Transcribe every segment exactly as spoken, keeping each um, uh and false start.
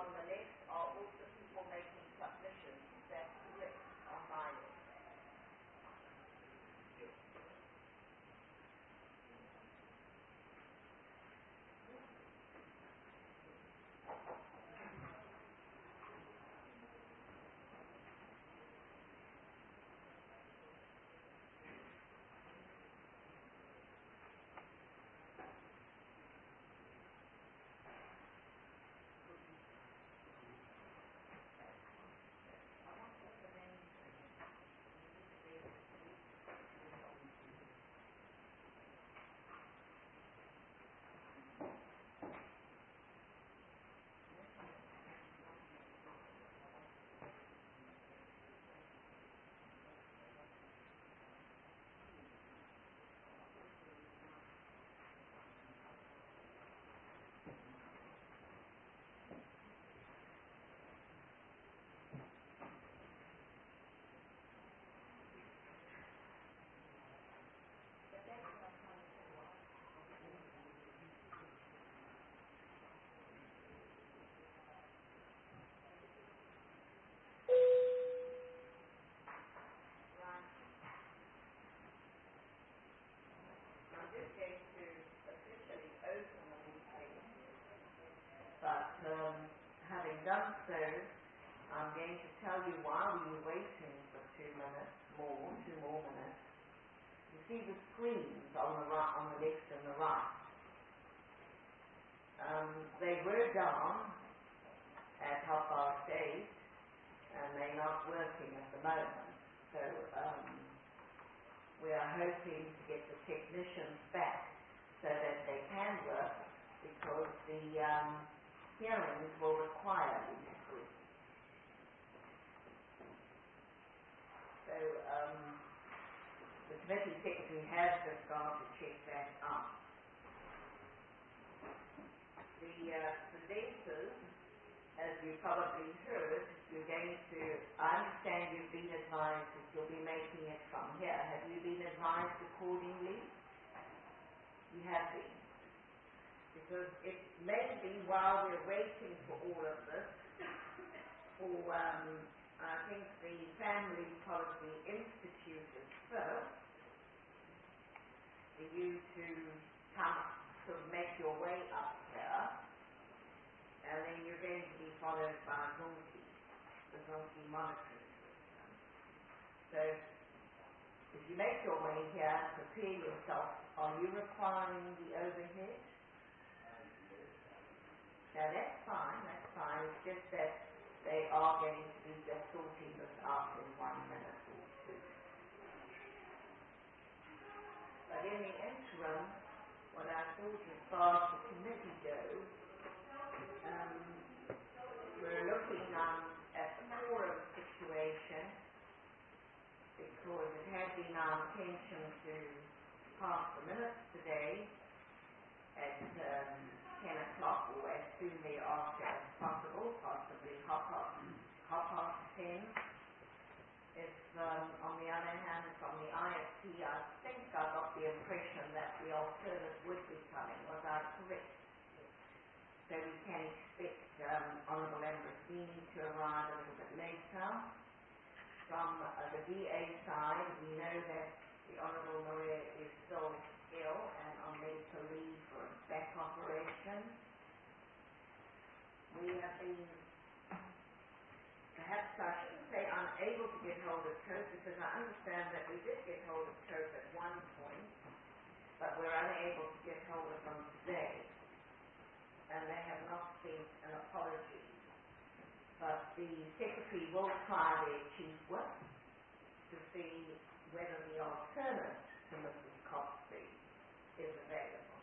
on the list are also people making submissions. That's correct on my list. But um, having done so, I'm going to tell you while we were waiting for two minutes more, two more minutes. You see the screens on the right, on the left and the right. Um, they were down at half past eight, and they're not working at the moment. So um, we are hoping to get the technicians back so that they can work, because the um, hearings will require these screens. So um, the committee secretary has just gone to check that out. The uh, presenters, as you probably heard, you're going to, I understand you've been advised that you'll be making it from here. Have you been advised accordingly? You have been. Because it may be while we're waiting for all of this, for um, I think the Family Policy Institute is first, for you to come, sort of make your way up here, and then you're going to be followed by Zonki, the Zonki monitoring system. So, if you make your way here, prepare yourself. Are you requiring the overhead? Now that's fine, that's fine. It's just that they are going to be just sorting this out in one minute or two. But in the interim, what I thought as far as the committee goes, um, we're looking um, at the quorum situation, because it had been our intention to pass the minutes today at um, ten o'clock, or as soon thereafter as possible, possibly half past, half past ten. If, um, on the other hand, from the I F P, I think I got the impression that the alternate would be coming. Was I correct? So we can expect um, Honourable Ambrosini to arrive a little bit later. From uh, the D A side, we know that the Honourable Maria is still ill and on medical leave for a back operation. We have been, perhaps I shouldn't say unable to get hold of Cope, because I understand that we did get hold of Cope at one point, but we're unable to get hold of them today. And they have not sent an apology. But the Secretary will try their chief whip to see whether the alternate to Missus Copsey is available.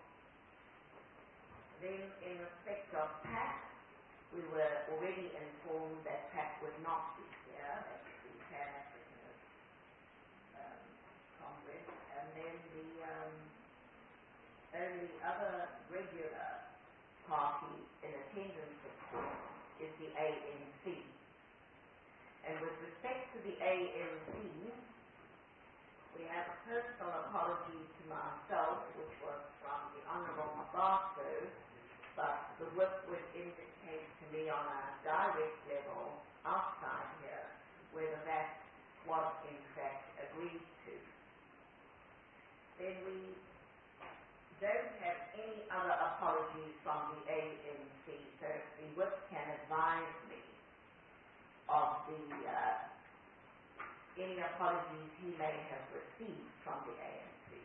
Then, in respect of Pat, we were already informed that Pat would not be here, that the Pan-Africanist um, Congress, and then the um, only other regular party in attendance, of course, is the A N C. And with respect to the A N C, we have a personal apology to myself, which was from the Honourable Mabaso, but the whip would indicate to me on a see, so if the whip can advise me of the uh, any apologies he may have received from the A N C.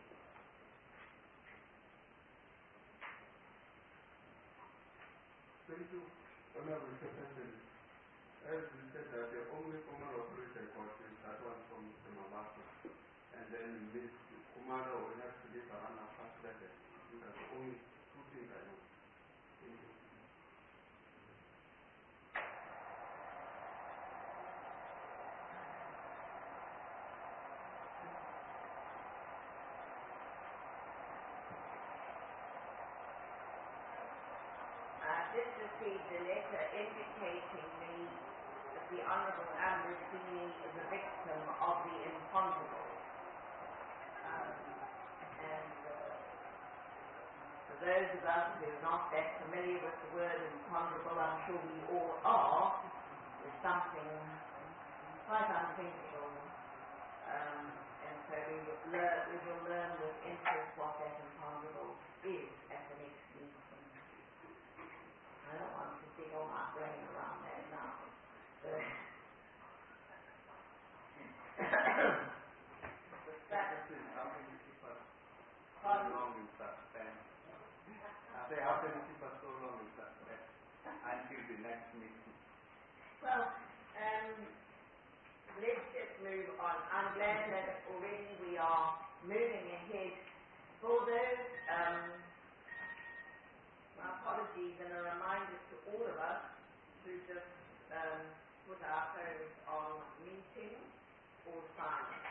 Thank you, Honorable Secretary. As you said that the only formal operator was that one from Mister Mabasa, and then Miss Kumara will have to leave around a past that. These are the only two things I know. Thank you. Just received a letter indicating me that the Honourable Ambrosini is a victim of the imponderable. Um, and uh, for those of us who are not that familiar with the word imponderable, I'm sure we all are, is something quite unthinkable. Um, and so we will, learn, we will learn with interest what that imponderable is at the next meeting. I don't want to dig all my brain around that now. But That is how can you keep us so long in suspense? I say, how can you keep us so long in suspense until the next meeting? Well, um, let's just move on. I'm glad that already we are moving ahead. For those, um, my apologies and a reminder to all of us to just um, put our phones on meeting or silent.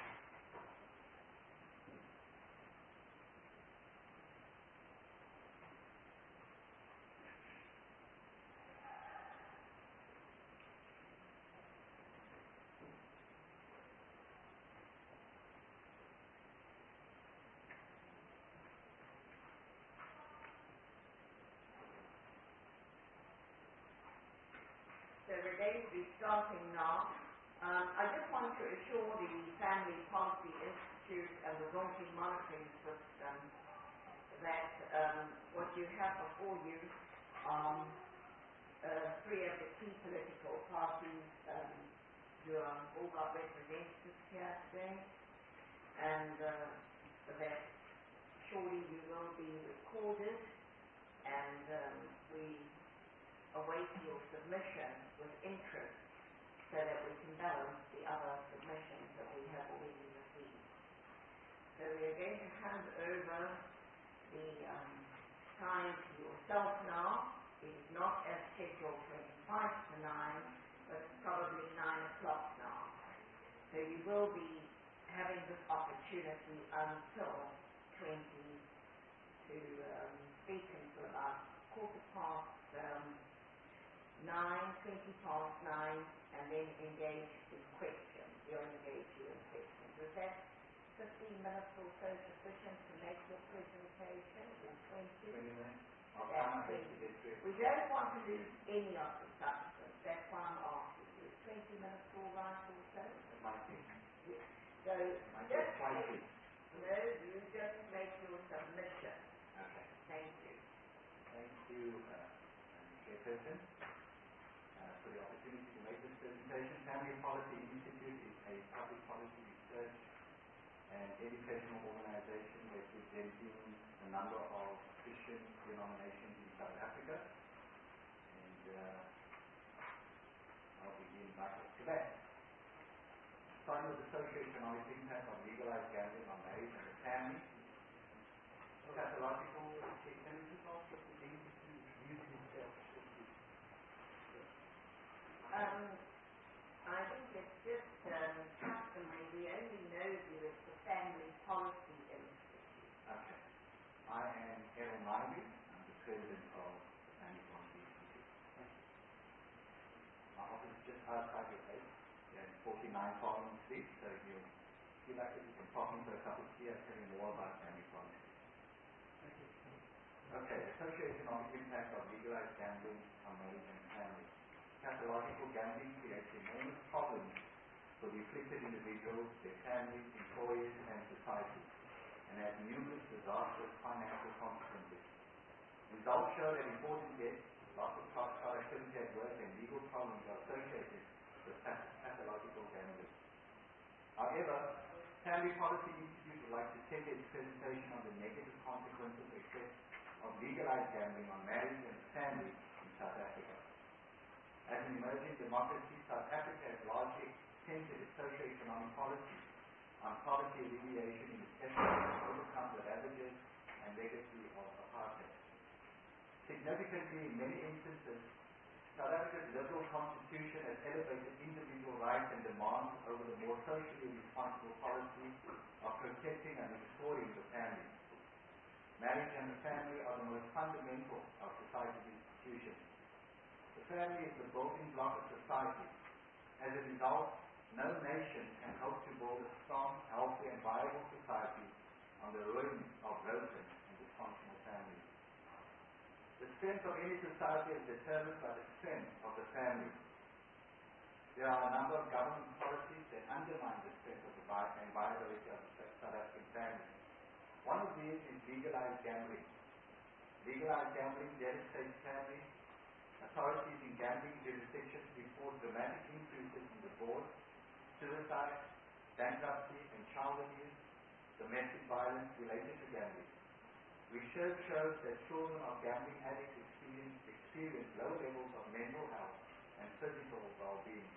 So we're going to be starting now. Um, I just want to assure the Family Policy Institute and the Zombie Monitoring System that um, what you have before you are uh, three of the key political parties um, who are all got representatives here today, and uh, that surely you will be recorded, and um, we await your submission with interest so that we can balance the other submissions that we have already received. So we are going to hand over the um, time to yourself now. It is not as scheduled twenty-five to nine, but it's probably nine o'clock now. So you will be having this opportunity until twenty to um, speak until about quarter past um, nine, twenty past nine, and then engage in questions. We'll engage you in questions. Is that fifteen minutes or so sufficient to make your presentation? Or twenty? twenty minutes. We don't want to lose any of the substance. That's why I'm asking you. Is twenty minutes all right or so? It might be. Yes. So, Might just be slightly. no, you just make your submission. Okay. Thank you. Thank you, uh, Chairperson, uh, for the opportunity to make this presentation. Family Policy Institute is a public policy research and educational organization representing a number of Christian denominations in South Africa. And uh, I'll begin right off to that. Starting with the socio-economic impact of legalized gambling on marriage and the family. Pathological, can we just ask if the dean to introduce himself? Um, I think it's just um, customary. We only know you as the Family Policy Institute. Okay. I am Errol Marby. I'm the president of the Family Policy Institute. Thank you. My office is just outside your place, in forty-nine Parliament Street, so if you feel like it, you can pop in for a cup of tea and tell you more about family policy. Thank you. Okay, the socio-economic impact of legalized gambling on marriage and family. Pathological gambling creates enormous problems for the afflicted individuals, their families, employers, and society, and has numerous disastrous financial consequences. Results show that important deaths lots of child activity at work, and legal problems are associated with pathological gambling. However, Family Policy Institute would like to take its presentation on the negative consequences or effects of legalized gambling on marriage and family in South Africa. As an emerging democracy, South Africa has largely centered its socio-economic policy on poverty alleviation in its efforts to overcome the ravages and legacy of apartheid. Significantly, in many instances, South Africa's liberal constitution has elevated individual rights and demands over the more socially responsible policy of protecting and restoring the family. Marriage and the family are the most fundamental of society's institutions. The family is the building block of society. As a result, no nation can hope to build a strong, healthy, and viable society on the ruin of broken and dysfunctional families. The strength of any society is determined by the strength of the family. There are a number of government policies that undermine the strength of the vi- and viability of the South African family. One of these is legalized gambling. Legalized gambling devastates families. Authorities in gambling jurisdictions report dramatic increases in divorce, suicide, bankruptcy, and child abuse, domestic violence related to gambling. Research shows that children of gambling addicts experience, experience low levels of mental health and physical well-being.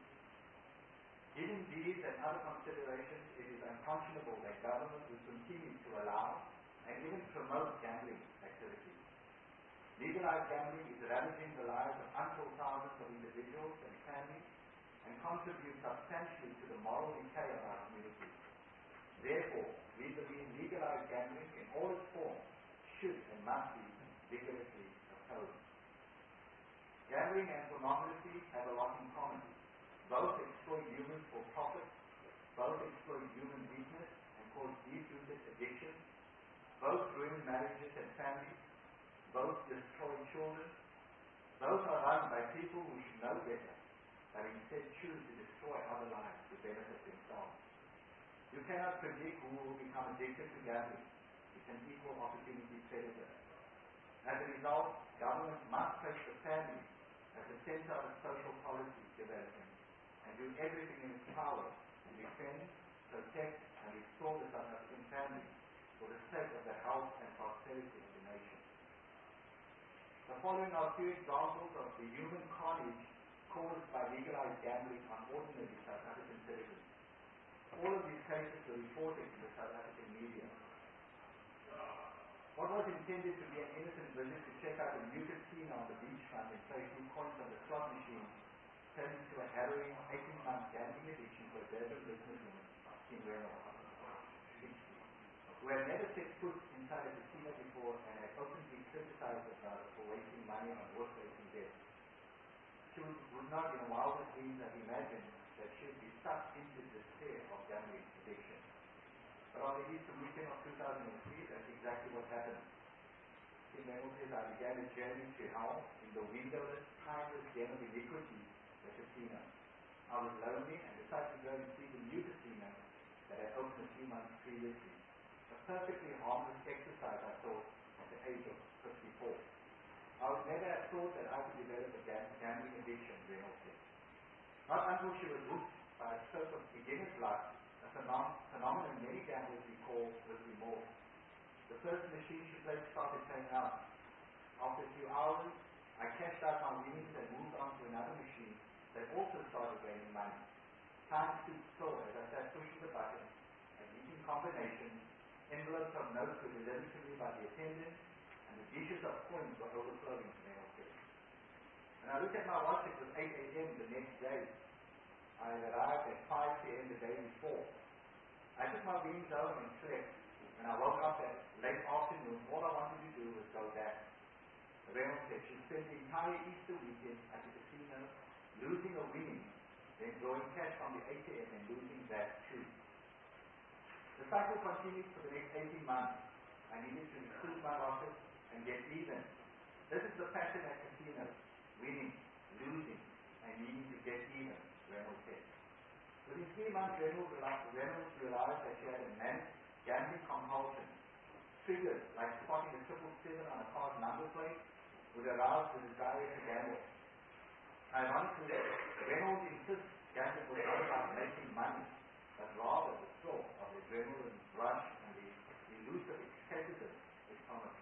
Given these and other considerations, it is unconscionable that government will continue to allow and even promote gambling activities. Legalized gambling is ravaging the lives of untold thousands of individuals and families and contributes substantially to the moral decay of our communities. Therefore, we believe legalized gambling in all its forms should and must be vigorously opposed. Gambling and pornography have a lot in common. Both exploit humans for profit, both exploit human weakness and cause deep-rooted addiction, both ruin marriages and families, both destroy children, both are run by people who should know better, but instead choose to destroy other lives to benefit themselves. You cannot predict who will become addicted to gambling. It's an equal opportunity predator. As a result, government must place the family at the center of its social policy development and do everything in its power to defend, protect, and restore the South African family for the sake of the health and prosperity of the nation. The following are a few examples of the human carnage caused by legalized gambling on ordinary South African citizens. All of these cases were reported in the South African media. What was intended to be an innocent visit to check out a new casino on the beachfront and play few coins on the slot machine turned into a harrowing eighteen-month gambling addiction for a Durban businesswoman, Kim Reynolds, who had never set foot inside a casino before and had openly criticized about it for wasting money on horse racing bets. She would not in wildest dreams have imagined that she would be sucked into the despair of gambling addiction. But on the Easter weekend of two thousand three, that's exactly what happened. Kim Reynolds says, I began a journey to hell in the windowless, timeless den of iniquity, the casino. I was lonely and decided to go and see the new casino that had opened a few months previously. A perfectly harmless exercise, I thought, at the age of fifty-four. I would never have thought that I could develop a gambling addiction, Reynolds said. Not until she was hooked by a stroke of beginner's luck, a phenom- phenomenon many gamblers recall with remorse. The first machine she played started paying out. After a few hours, I cashed out my winnings and moved on to another machine that also started gaining money. Time stood still as I sat pushing the button, and eating combinations, envelopes of notes were delivered to me by the attendant, and the dishes of coins were overflowing to me. When I looked at my watch, it was eight a.m. the next day. I had arrived at five p.m. the day before. I took my winnings home and slept. When I woke up at late afternoon, all I wanted to do was go back. Reynolds said she spent the entire Easter weekend at the casino, losing or winning, then drawing cash from the A T M and losing that too. The cycle continued for the next eighteen months. I needed to recruit my losses and get even. This is the pattern at casinos: winning, losing, and needing to get even, Reynolds said. Within three months, Reynolds realized, realized that she had a manic gambling compulsion, triggered like spotting a triple seven on a car's number plate would arouse the desire to gamble. Ironically, Reynolds insists gambling was not about making money, but rather the source of the adrenaline rush and the elusive escapism it promised.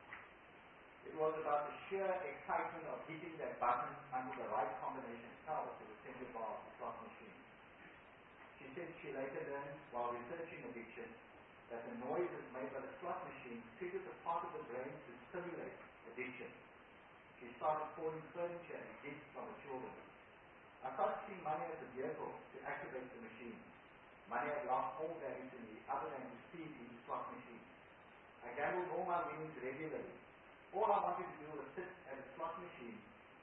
It was about the sheer excitement of hitting that button under the right combination fell to the center bar of the slot machine. She said she later learned, while researching addiction, that the noises made by the slot machine triggered the part of the brain to stimulate addiction. She started calling furniture and gifts from the children. I started seeing money as a vehicle to activate the machine. Money had lost all value to me other than to feed into slot machines. I gambled all my winnings regularly. All I wanted to do was sit at a slot machine.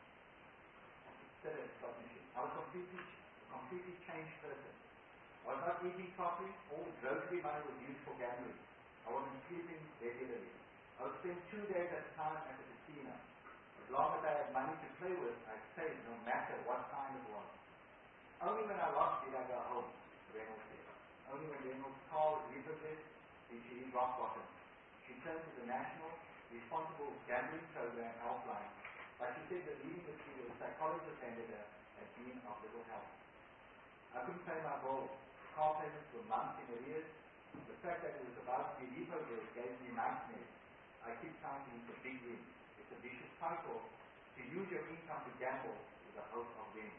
Sit at a slot machine. I was completely, completely changed person. I was not eating properly. All the grocery money was used for gambling. I wasn't sleeping regularly. I would spend two days at a time at the casino. As long as I had money to play with, I played no matter what time it was. Only when I lost did I go home, Reynolds said. Only when Reynolds' car was repossessed did she hit rock bottom. She turned to the National Responsible Gambling Program helpline, but she said the leading material psychologist handed her had been of little help. I couldn't pay my bills. Car payments were months in arrears. The fact that it was about to be repossessed gave me nightmares. I keep trying to reach a big win. It's a vicious cycle. To use your income to gamble with the hope of winning.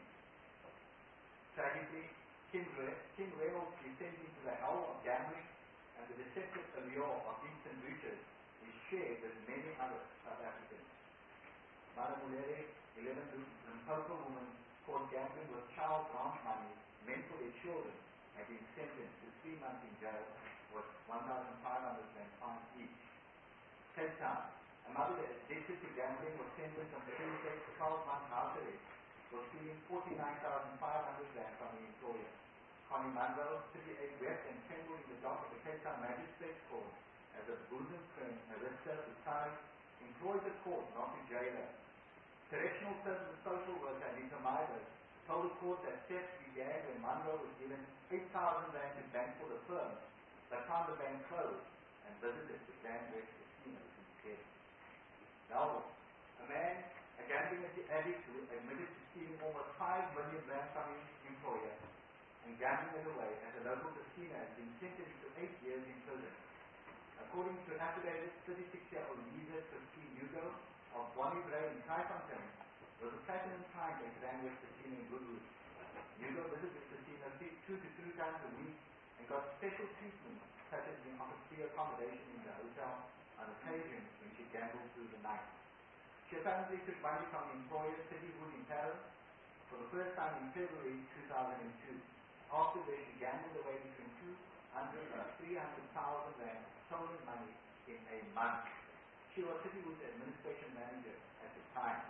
Tragically, Kim, Re- Kim Reynolds descended into the hell of gambling, and the deceptive allure of instant riches is shared with many other South Africans. Madam Mulere, eleven Limpopo women caught gambling with child grant money meant for their children, had been sentenced to three months in jail with one thousand five hundred rand fine each. Cape Town, a mother addicted to gambling was sentenced on Tuesday to twelve months house arrest for stealing forty-nine thousand five hundred rand from the employer. Connie Munro, thirty-eight, wept and trembled in the dock of the Cape Town Magistrates Court as a bosom friend, Arista, besides, employed the court not to jail her. Correctional Services social worker Anita Myers told the court that theft began when Munro was given eight thousand rand to bank for the firm, but found the bank closed and visited the Grand West Casino instead. Melbourne, a man, a gambling addict who admitted to stealing almost five million rand from his employer and gambling it away at a local casino has been sentenced to eight years in prison. According to an affidavit, thirty-six-year-old Lisa Christine Hugo of Bonnie Bray in Kaifontein was a platinum client at Grand West Casino in Goodwood. Hugo visited the casino two to three times a week and got special treatment, such as being offered free accommodation in the hotel on occasion when she gambled through the night. She apparently took money from the employer Citywood in Paris for the first time in February two thousand two. After this, she gambled away between two hundred and three hundred thousand rand stolen money in a month. She was Citywood's administration manager at the time.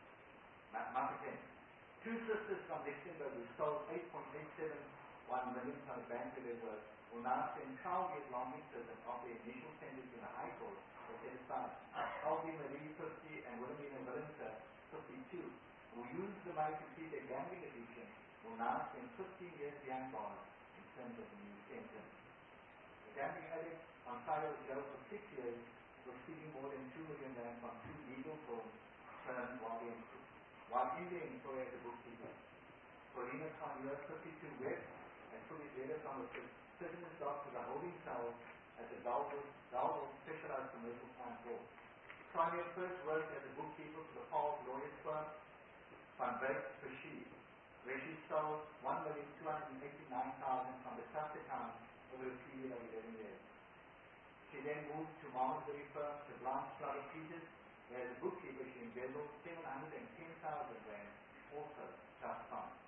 Marketing. Two sisters from Luxembourg who stole eight point eight seven one million from the bank where they were will now spend twelve years long in prison after the initial sentence in the High Court was set aside. Aldi Marie, fifty, and Wilhelmina Willemse, fifty-two, who used the money to feed their gambling addiction, will now spend fifteen years behind bars in terms of the new sentence. The gambling addict on trial was jailed for six years for stealing more than two million rand from two legal firms firms while, in, while in their employer as a bookkeeper. Corina Conyer, fifty-two, wept and put his letter from the prisoner's dock to the holding cell at the Dalville Specialized Commercial Crime Court. Conyer first worked as a bookkeeper for the Paul Lawyers firm, Van Beek Verschie, where she stole one million two hundred eighty-nine thousand from the trust account over a period of eleven years. She then moved to Malmesbury firm to Blanche Slaughter Peters, where as a bookkeeper she embezzled seven hundred ten thousand rand, also trust funds.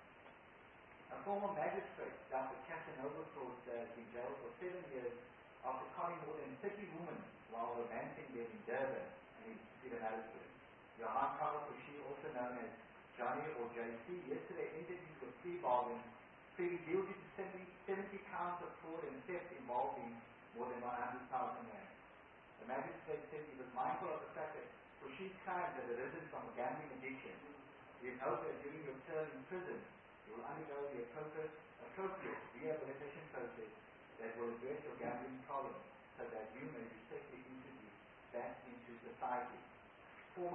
A former magistrate, Doctor Casanova Claude, has been jailed for seven years after conning more than thirty women while romancing them in Durban and in Pietermaritzburg. Johan Carlos Verschie, also known as Johnny or J C, yesterday entered into a plea bargain, pleading guilty to seventy counts of fraud and theft involving more than one hundred thousand rand. The magistrate said he was mindful of the fact that Verschie's crimes had arisen from a gambling addiction. He hoped that during your term in prison, you will undergo the appropriate, appropriate rehabilitation process that will address your gambling problem so that you may be safely introduced back into society. Former Heart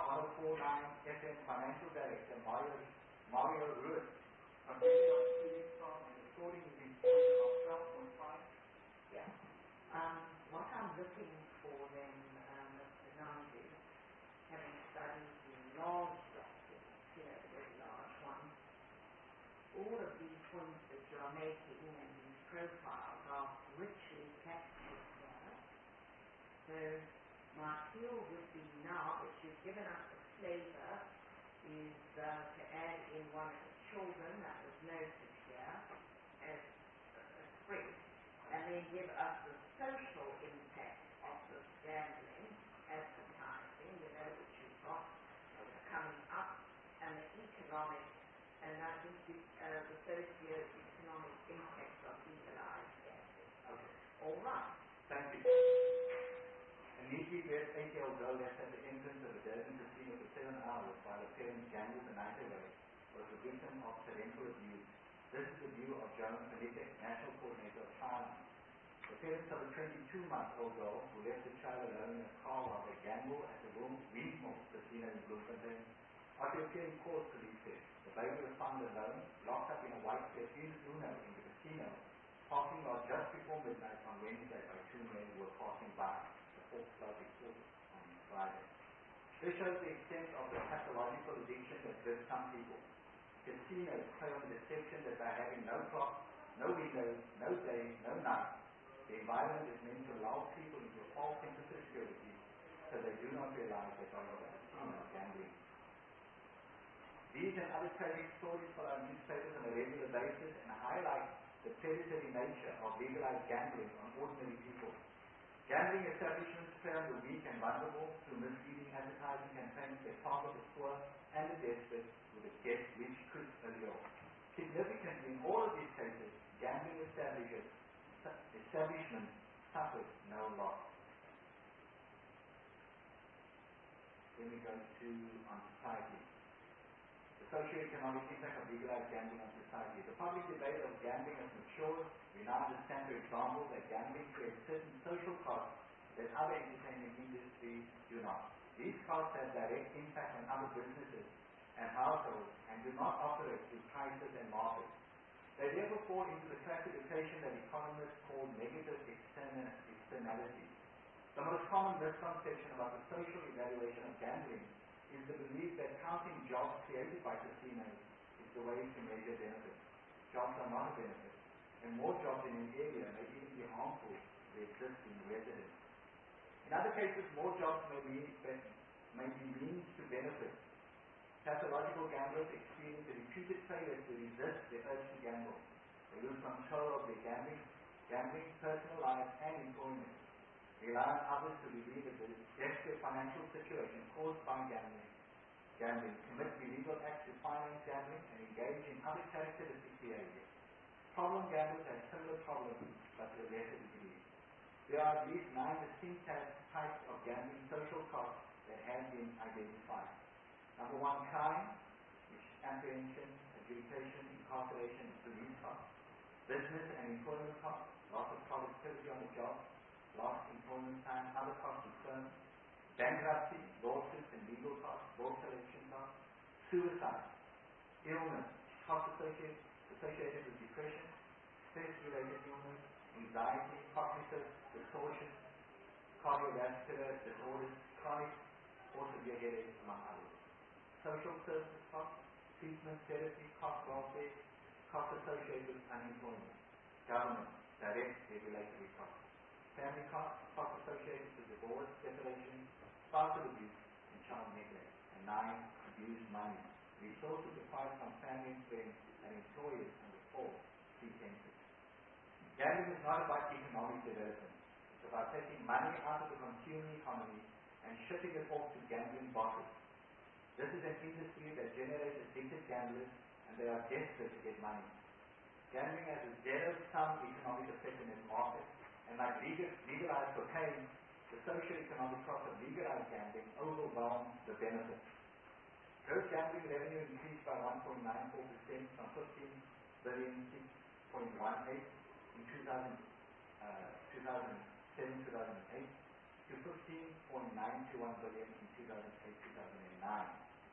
one oh four point nine F M Financial Director Mario, Mario Ruiz, continuing on students from and recording is in of twelve point five. Yeah. Um, what I'm looking for then, um, Mister Nandi, having studied the large documents, you know, the very large ones, all of these points that you are making and these profiles are richly captured here. So my appeal would be now that you've given us a flavor is uh, to add in one of the children that was noted here as a spring, and then give us the social impact of this gambling, advertising, you know, which you've got coming up, and the economic, and I think the, uh, the socio-economic impact of legalized gambling. Okay. All right. Thank you. Initially, we had eight year old girl left at the entrance of the Durban casino for seven hours while her parents gambled the night away, was the victim of parental abuse. This is the view of Joan Felipe, National Coordinator of China. The parents of a twenty-two month old girl who left the child alone in a car while they gambled at the Windmill Casino in Bloemfontein are to appear in court, police said. The baby was found alone, locked up in a white Fiat Uno in the casino, parking lot just before midnight on Wednesday by two men who were passing by. The fourth flood reported on Friday. This shows the extent of the pathological addiction that grips some people. Casinos play on the deception that by having no clock, no windows, no day, no night, the environment is meant to lull people into a false sense of security so they do not realize that they are in a casino gambling. These and other tragic stories follow our newspapers on a regular basis and highlight the predatory nature of legalized gambling on ordinary people. Gambling establishments prey on the weak and vulnerable through misleading advertising campaigns that target the poor and the desperate with a debt which could allure. Significantly, in all of these cases, gambling establishments establishments suffered no loss. Then we go to on society. The socio-economic impact of legalized gambling on society. The public debate of gambling has matured. We now understand, for example, that gambling creates certain social costs that other entertainment industries do not. These costs have direct impact on other businesses and households and do not operate through prices and markets. They therefore fall into the classification that economists call negative externalities. The most common misconception about the social evaluation of gambling is the belief that counting jobs created by casinos is the way to measure benefits. Jobs are not a benefit, and more jobs in an area may even be harmful to the existing residents. In other cases, more jobs may be, may be means to benefit. Pathological gamblers experience a repeated failure to resist the urge to gamble. They lose control of their gambling, gambling, personal lives, and employment. Rely on others to relieve the desperate financial situation caused by gambling. Gambling, commit illegal acts to finance gambling, and engage in other characteristic behavior. Problem gamblers have similar problems, but to a lesser degree. There are at least nine distinct types of gambling social costs that have been identified. Number one, crime, which is apprehension, adjudication, incarceration, and police costs. Business and employment costs, loss of productivity on the job, lost employment time, other costs to firms. Bankruptcy, lawsuits and legal costs, bill collection costs. Suicide, illness, costs associated, associated with depression, stress-related illness, anxiety, cognitive distortion, cardiovascular disorders, chronic or severe headaches, among others. Social services costs, treatment, therapy, cost welfare, costs associated with unemployment. Government, direct regulatory costs. Family costs, costs associated with divorce, separation, spousal abuse, and child neglect. And nine, abused money. Resources acquired from family and friends and employers under false pretenses. Gambling is not about economic development. It's about taking money out of the consumer economy and shipping it off to gambling bosses. This is an industry that generates addicted gamblers, and they are desperate to get money. Gambling has a zero-sum economic effect in its market, and like legal, legalized cocaine, the socio-economic cost of legalized gambling overwhelms the benefits. Gross gambling revenue increased by one point nine four percent from fifteen billion six point one eight in two thousand, uh, two thousand seven to two thousand eight to fifteen point nine two one billion in two thousand eight to two thousand nine.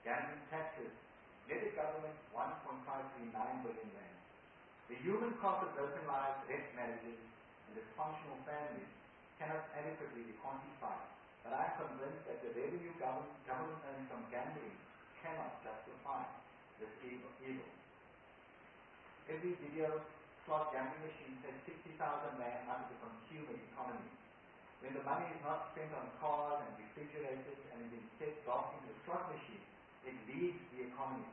gambling taxes netted government one point five three nine billion rand. The human cost of broken lives, wrecked marriages, and dysfunctional families cannot adequately be quantified, but I am convinced that the revenue government, government earns from gambling cannot justify this evil. evil. Every video slot gambling machine takes sixty thousand rand out of the consumer economy. When the money is not spent on cars and refrigerators and is instead dropped into the slot machine, it leaves the economy.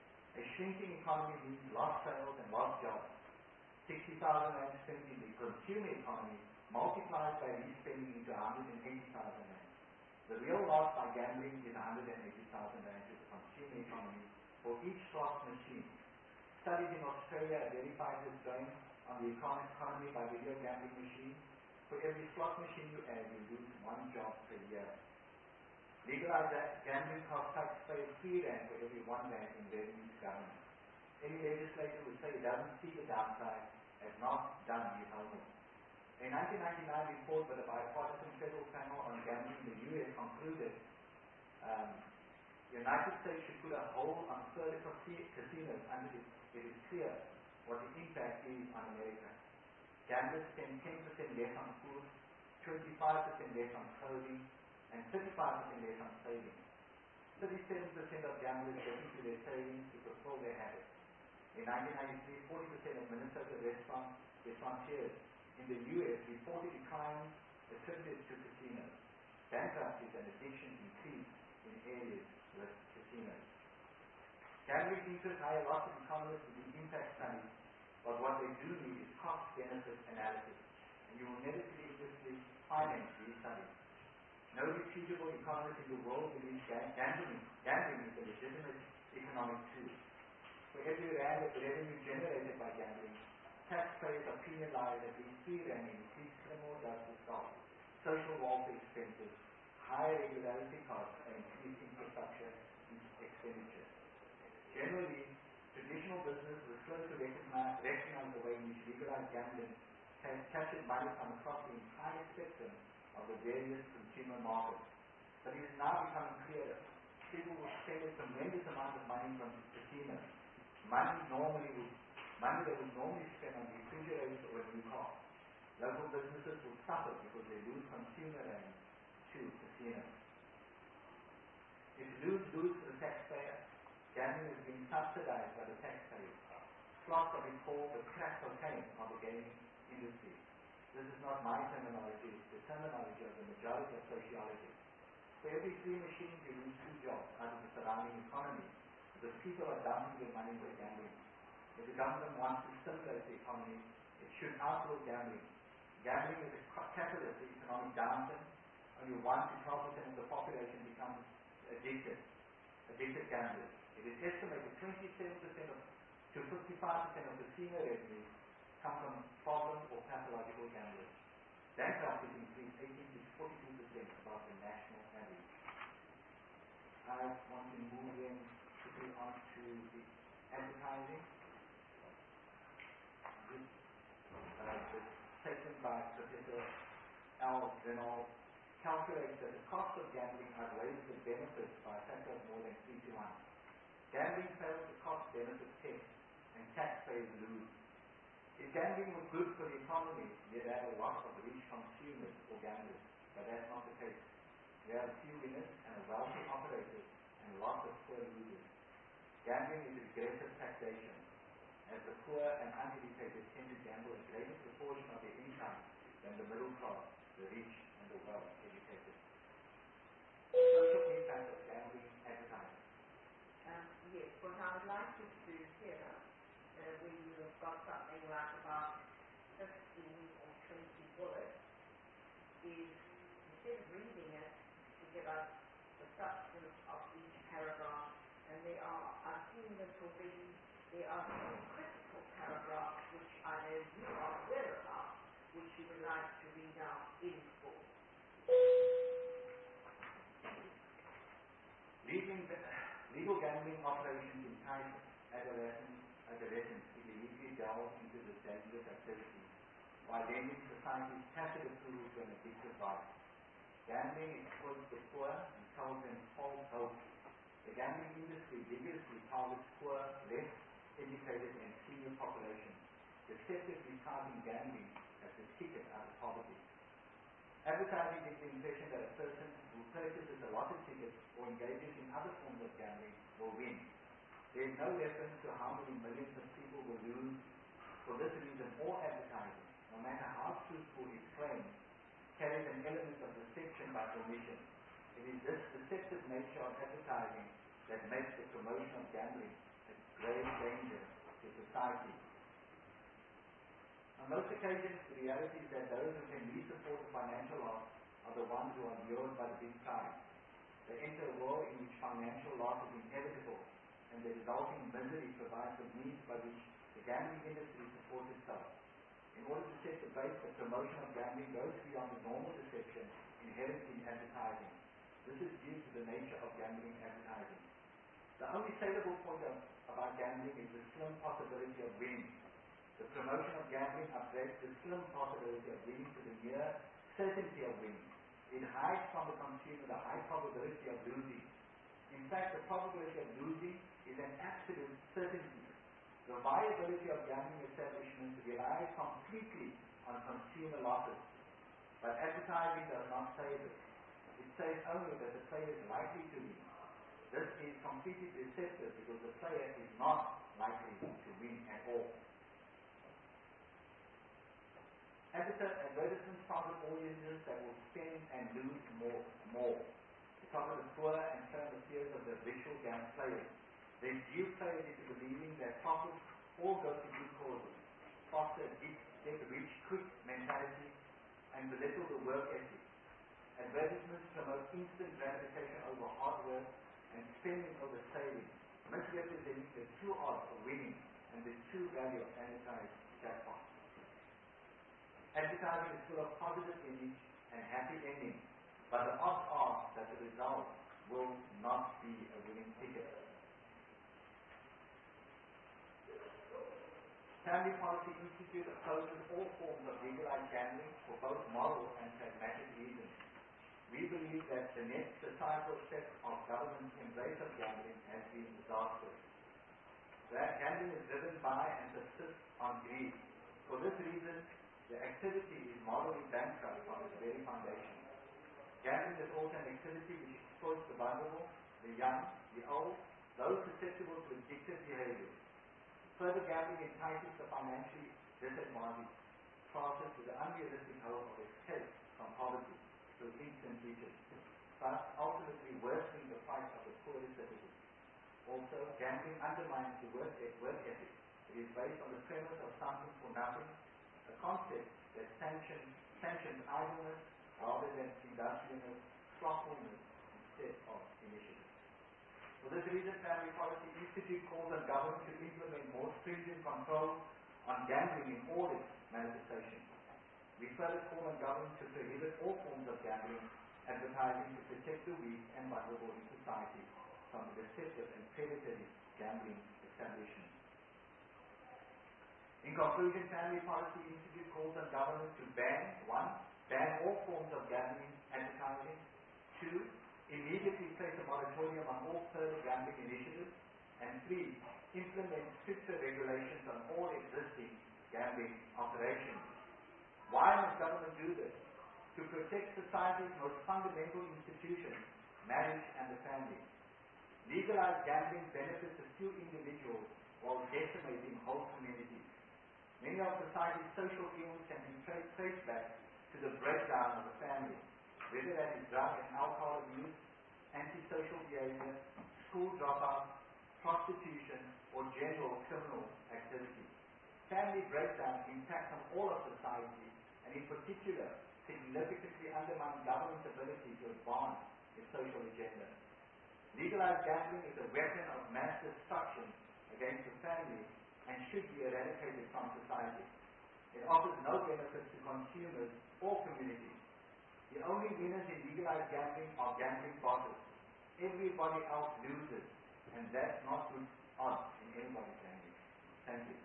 A shrinking economy means lost sales and lost jobs. sixty thousand rand spent in the consumer economy multiplies by respending into one hundred eighty thousand rand. The real loss by gambling is one hundred eighty thousand rand to the consumer economy for each slot machine. Studies in Australia identified this drain on the economy by video gambling machines. For every slot machine you add, you lose one job per year. Legalized gambling costs taxpayers three rand for every one rand in revenue to government. Any legislator who say he doesn't see the downside has not done his homework. A nineteen ninety-nine report by the bipartisan federal panel on gambling in the U S concluded um, the United States should put a hold on further casinos until it is clear what the impact is on America. Gamblers spend ten percent less on food, twenty-five percent less on clothing, and thirty-five percent less on savings. thirty-seven percent of gamblers get into their savings to fulfill their habits. In nineteen ninety-three, forty percent of Minnesota restaurant, restaurateurs in the U S reported declines attributed to casinos. Bankruptcies and addiction increased in areas with casinos. Gambling interests hire lots of economists to do impact studies, but what they do need is cost-benefit analysis, and you will never see industry finance these studies. No reputable economist in the world believes gambling, gambling is a legitimate economic tool. For every rand of revenue generated by gambling, taxpayers are penalized at least three rand in increased criminal justice costs, social welfare expenses, higher regularity costs, and increased infrastructure expenditure. Generally, traditional business was slow to recognize, recognize the way in which legalized gambling has captured money from across the entire spectrum of the various consumer markets. But it is now becoming clearer. People will spend a tremendous amount of money from casinos. Money normally would, money that would normally spend on refrigerators or a new car. Local businesses will suffer because they lose consumer range to casinos. It's lose-lose for the taxpayer. Gambling is being subsidized by the taxpayers. Slots are being called the crack cocaine of the gaming industry. This is not my terminology, it's the terminology of the majority of sociologists. For every three machines, you lose two jobs out of the surrounding economy because people are dumping their money into gambling. If the government wants to stimulate the economy, it should outlaw gambling. Gambling is a catalyst for economic downturn. Only one to twelve percent of the population becomes addicted, addicted gamblers. It is estimated twenty-seven percent of, to fifty-five percent of casino revenues come from problem or pathological gamblers. Bankruptcies increased eighteen to forty-two percent above the national average. I want to move in quickly on to the advertising. This, uh, this statement by Professor Al Reynolds calculates that the cost of gambling outweighs the benefits by a factor of more than three to one. Gambling fails the cost-benefit test, and taxpayers lose. If gambling was good for the economy, you'd have a lot of rich consumers or gamblers, but that's not the case. We have a few winners and a wealthy operators and lots of poor losers. Gambling is aggressive taxation, as the poor and uneducated tend to gamble a greater proportion of their income than the middle class, the rich, and the well-educated. Social impact of gambling advertising. Um, yes, what I would like you to do here, uh, when you have got something like about fifteen or twenty bullets, is instead of reading it, to give us the substance of each paragraph, and there are, I've seen this already, there are some critical paragraphs which I know you are aware about, which you would like to read out in full. Leaving the legal gambling operations entice adolescents, adolescents to illegally delve into this dangerous activity while lending society's tacit approval to an addictive vice. Gambling exploits the poor and sells them false hope. The gambling industry vigorously targets poor, less educated and senior population, deceptively touting gambling as the ticket out of poverty. Advertising gives the impression that a person who purchases a lottery ticket or engages in other forms of gambling will win. There is no reference to how many millions of people will lose. For this reason, all advertising, no matter how truthful its claims, carries an element of deception by omission. It is this deceptive nature of advertising that makes the promotion of gambling a grave danger to society. On most occasions, the reality is that those who can least afford the financial loss are the ones who are lured by the big prize. They enter a world in which financial loss is inevitable, and the resulting misery provides the means by which the gambling industry supports itself. In order to set the base, the promotion of gambling goes beyond the normal deception inherent in advertising. This is due to the nature of gambling advertising. The only saleable point of, about gambling is the slim possibility of winning. The promotion of gambling upgrades the slim possibility of winning to the mere certainty of winning. It hides from the consumer the high probability of losing. In fact, the probability of losing is an absolute certainty. The viability of gambling establishments relies completely on consumer losses. But advertising does not say this. It says only that the player is likely to win. This is completely deceptive because the player is not likely to win at all. Advertisements target audiences that will spend and lose more. more. They target the poor and play on the fears of the visual game players. They dupe players into believing that profits all go to good causes, foster a deep, get rich quick mentality, and belittle the work ethic. Advertisements promote instant gratification over hard work and spending over saving, misrepresenting the true odds of winning and the true value of sanitized jackpots. Advertising is full of positive image and happy ending, but the odds are that the result will not be a winning ticket. Family Policy Institute opposes all forms of legalized gambling for both moral and pragmatic reasons. We believe that the next societal step of government's embrace of gambling has been disastrous. That gambling is driven by and persists on greed. For this reason, the activity is morally bankrupt from its very foundation. Gambling is also an activity which exploits the vulnerable, the young, the old, those susceptible to addictive behavior. Further, gambling entices the financially disadvantaged classes to the unrealistic hope of escape from poverty through instant riches, thus ultimately worsening the plight of the poorest citizens. Also, gambling undermines the work ethic. It is based on the premise of something for nothing, a concept that sanctions, sanctions idleness rather than industriousness, slothfulness instead of initiative. For this reason, Family Policy Institute calls on government to implement more stringent control on gambling in all its manifestations. We further call on government to prohibit all forms of gambling, advertising to protect the weak and vulnerable in society from the deceptive and predatory gambling establishments. In conclusion, Family Policy Institute calls on government to ban, one, ban all forms of gambling advertising, two, immediately place a moratorium on all further gambling initiatives, and three, implement stricter regulations on all existing gambling operations. Why must government do this? To protect society's most fundamental institutions, marriage and the family. Legalized gambling benefits a few individuals while decimating whole communities. Many of society's social ills can be tra- traced back to the breakdown of the family, whether that is drug and alcohol abuse, antisocial behavior, school dropout, prostitution, or general criminal activity. Family breakdown impacts on all of society, and in particular, significantly undermine government's ability to advance its social agenda. Legalized gambling is a weapon of mass destruction against the family and should be eradicated from society. It offers no benefits to consumers or communities. The only winners in legalized gambling are gambling bosses. Everybody else loses, and that's not good odds in anybody's family. Thank you.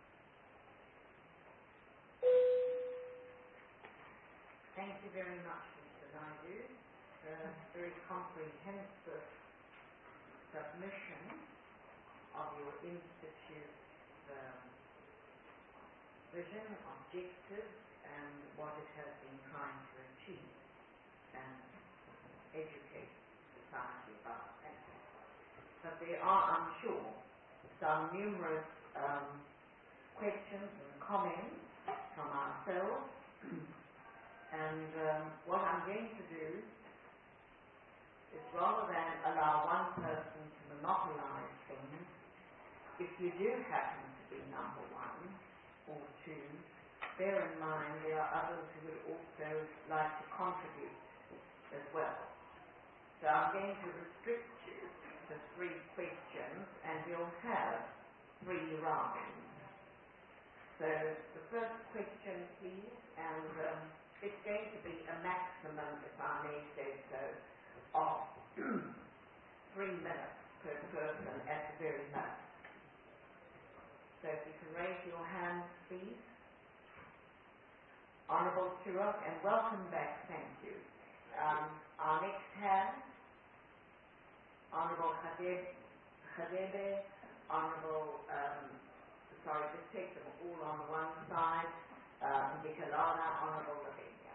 Thank you very much, Mister Naidu. Uh, very comprehensive submission of your institute's um, vision, objectives, and what it has been trying to achieve and educate society about. But there are, I'm sure, some numerous um, questions and comments from ourselves, and um, what I'm going to do is, rather than allow one person to monopolize things, if you do happen to be number one or two, bear in mind there are others who would also like to contribute as well. So I'm going to restrict you to three questions, and you'll have three rounds. So the first question, please, and um, it's going to be a maximum, if I may say so, of three minutes per person at the very most. So if you can raise your hands, please. Honourable Turok, and welcome back, thank you. Um, our next hand, Honourable Khadebe, Honourable, um, sorry, just take them all on one side, uh, Nicolana, Honourable Lavinia.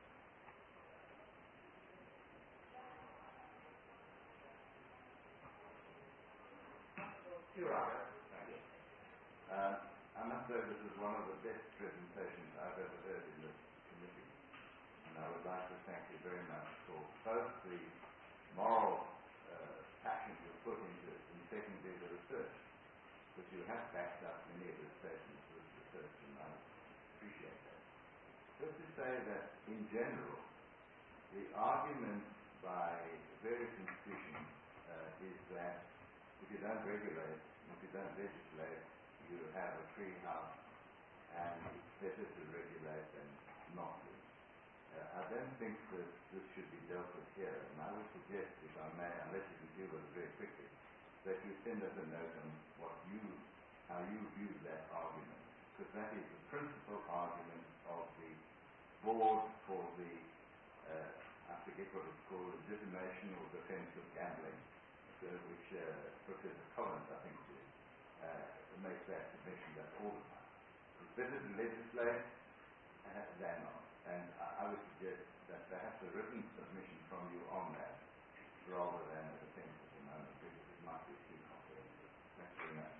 Turok. Uh, I must say this is one of the best presentations I've ever heard in this committee, and I would like to thank you very much for both the moral uh, passion you put into it, and secondly the research, because you have backed up many of the statements with research, and I appreciate that. Just to say that in general, the argument by various institutions uh, is that if you don't regulate, if you don't legislate, you have a free house, and it's better to regulate than not to. Uh, I don't think that this should be dealt with here, and I would suggest, if I may, unless you can deal with it very quickly, that you send us a note on what you, how you view that argument, because that is the principal argument of the board for the, uh, I forget what it's called, legitimation or defense of gambling, so, which uh, Professor Collins, I think, did. Uh, make that submission that all the time. It's better to legislate uh, than not. And I, I would suggest that perhaps a written submission from you on that rather than a defense at the moment, because it might be too comprehensive. Thanks very much.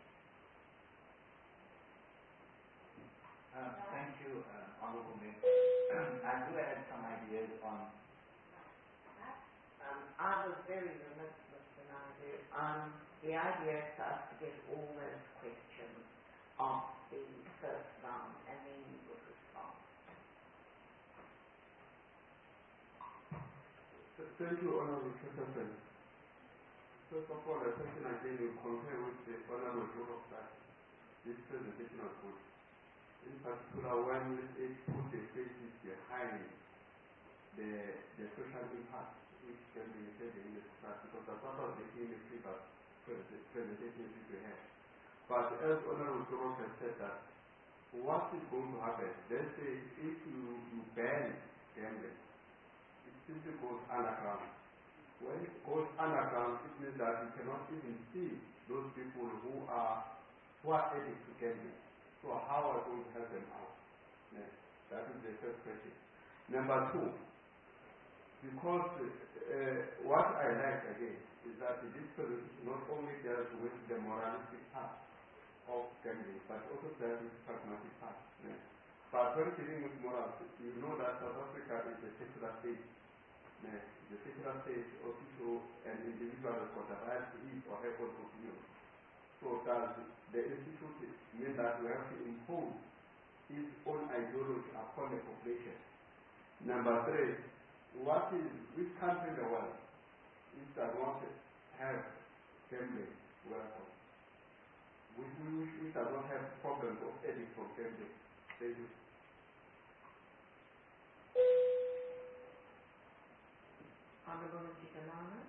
Um, thank you, uh, Honourable Member. I do have some ideas on. Um, I was very remiss, Mister Naidu. Um, the idea is for us to get all those questions off the first round, and then you would respond. Thank you, Honourable Chairperson. First of all, the question again will compare with the Honourable Turok that this presentation was good. In particular, when it put the faces behind the, the social impact which can be said in the society, because that's what was the in the previous presentation which we had. But as Honourable Turok has said that what is going to happen, let's say if you, you ban gambling, it simply goes underground. When it goes underground, it means that you cannot even see those people who are who are addicted to gambling. So how are we going to help them out? Yes, that is the first question. Number two, because uh, what I like again is that this policy not only deals with the moralistic part of gambling, but also deals with the pragmatic part. Yes. But when dealing with morals, you know that South Africa is a secular state. Yes. The secular state also an individual has got the right to his or her own opinion. So does the institute mean that we have to impose its own ideology upon the population? Number three, what is, which country in the world is that not have gambling welcome? Which, which, which does not have problems of addicts from gambling? Thank you. Honourable Nicolana.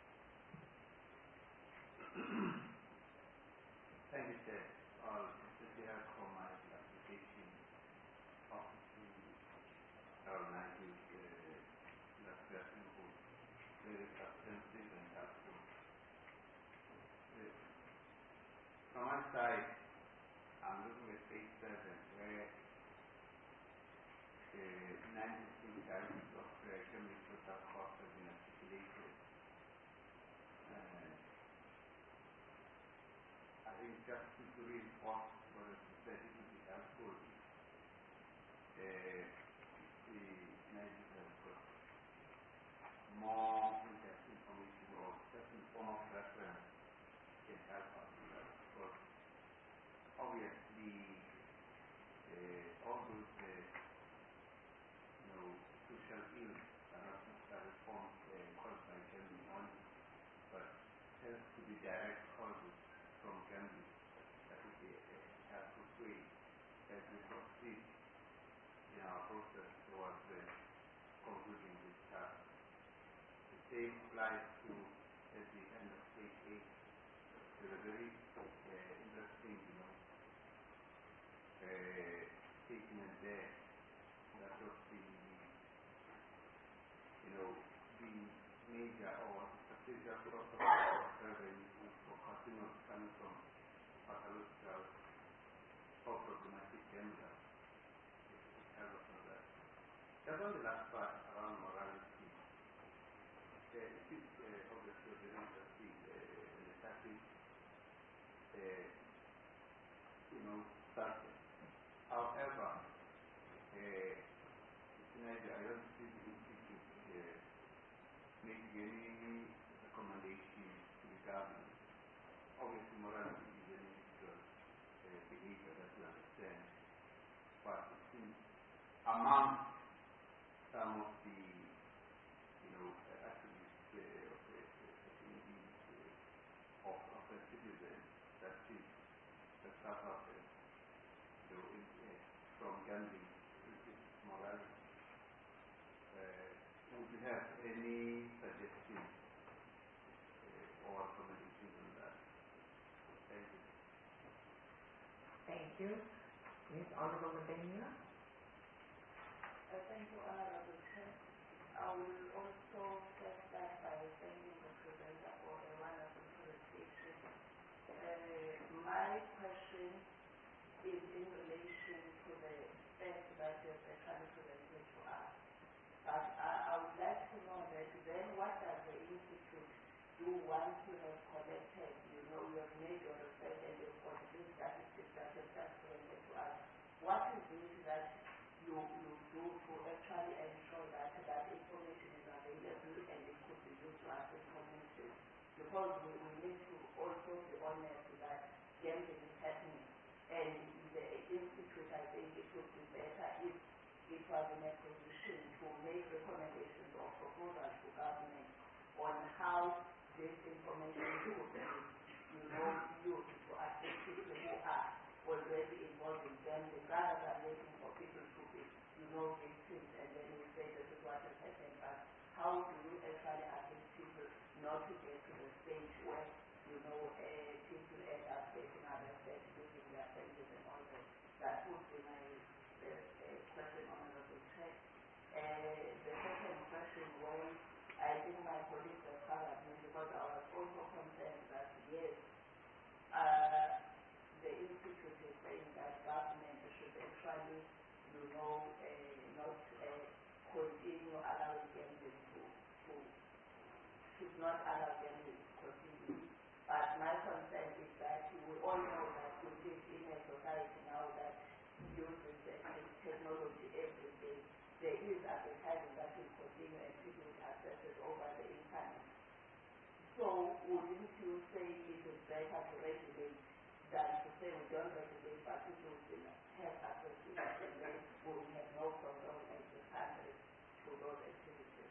Thank you, Chair. Uh, just here for my application of the Naidu uh, discussion was very substantive and helpful. one side, I'm looking at page seven, where uh, ninety-three guidelines of uh, chemical social cost have been articulated. Uh, I think just to, to reinforce what I said, it would be helpful if uh, the United has got more in-depth information or just in form of reference can help us with that, because obviously uh, all those uh, you know, social ills are not necessarily formed uh, caused by gambling only, but tends to be direct causes from gambling. That would be a helpful way as we proceed in our process towards uh, concluding this task. The same applies to at the end of page eight. There's a very uh, interesting, you know, uh, statement there that of the, you know, the major or substantial source of revenue for casinos coming from pathological or problematic gamblers. It tells us on that. Just on the last part around morality, uh, it is uh, obviously very interesting uh, and the starting, uh, you know, starting. However, uh, I don't see the Institute uh, making any recommendation to the government. Obviously, morality is an individual uh, behavior that we understand, but it seems among some of the, you know, uh, attributes uh, of the uh, of, of a citizen that is that suffer uh, you know, in, uh, from gambling is morality. Uh, would you have any suggestions uh, or recommendations on that? Thank you. Thank you. Miz Honorable Madenia. Uh, thank you, Honorable Chair. I will also start back by thanking the presenter for a wonderful presentation. Uh, my question is in relation to the fact that you have actually presented to us. But I, I would like to know that then what does the Institute do once you have collected, you know, you have made your research and you've got this statistics that you have just presented to us. What is it that you, you do to actually ensure that that information is available and it could be used to assist communities? Because we, we need to also be honest that gambling is happening. And the Institute, I think it would be better if it was in a position to make recommendations or proposals to government on how this information could be, you know, used to assist people who are already involved in gambling, rather than waiting for people to be, you know, victims and then we say this is what has happened. But how do you actually assist people not to get to the stage where, you know, uh, people end up getting arrested, losing their senses and all that? That would be my uh, uh, question, Honorable Chair. Uh, the second question, when I think my colleagues have covered me, because I was also concerned that yes, uh, the Institute is saying that government should actually, you know, uh, not uh, continue allowing gambling to, to, should not allow gambling to continue. But my concern is that we all know that we live in a society now that uses the technology every day. There is advertising that will continue and people will access it over the internet. So wouldn't you say it is better to regulate than to say we don't regulate, but people will have access to it and then we will have no control as the country to those activities?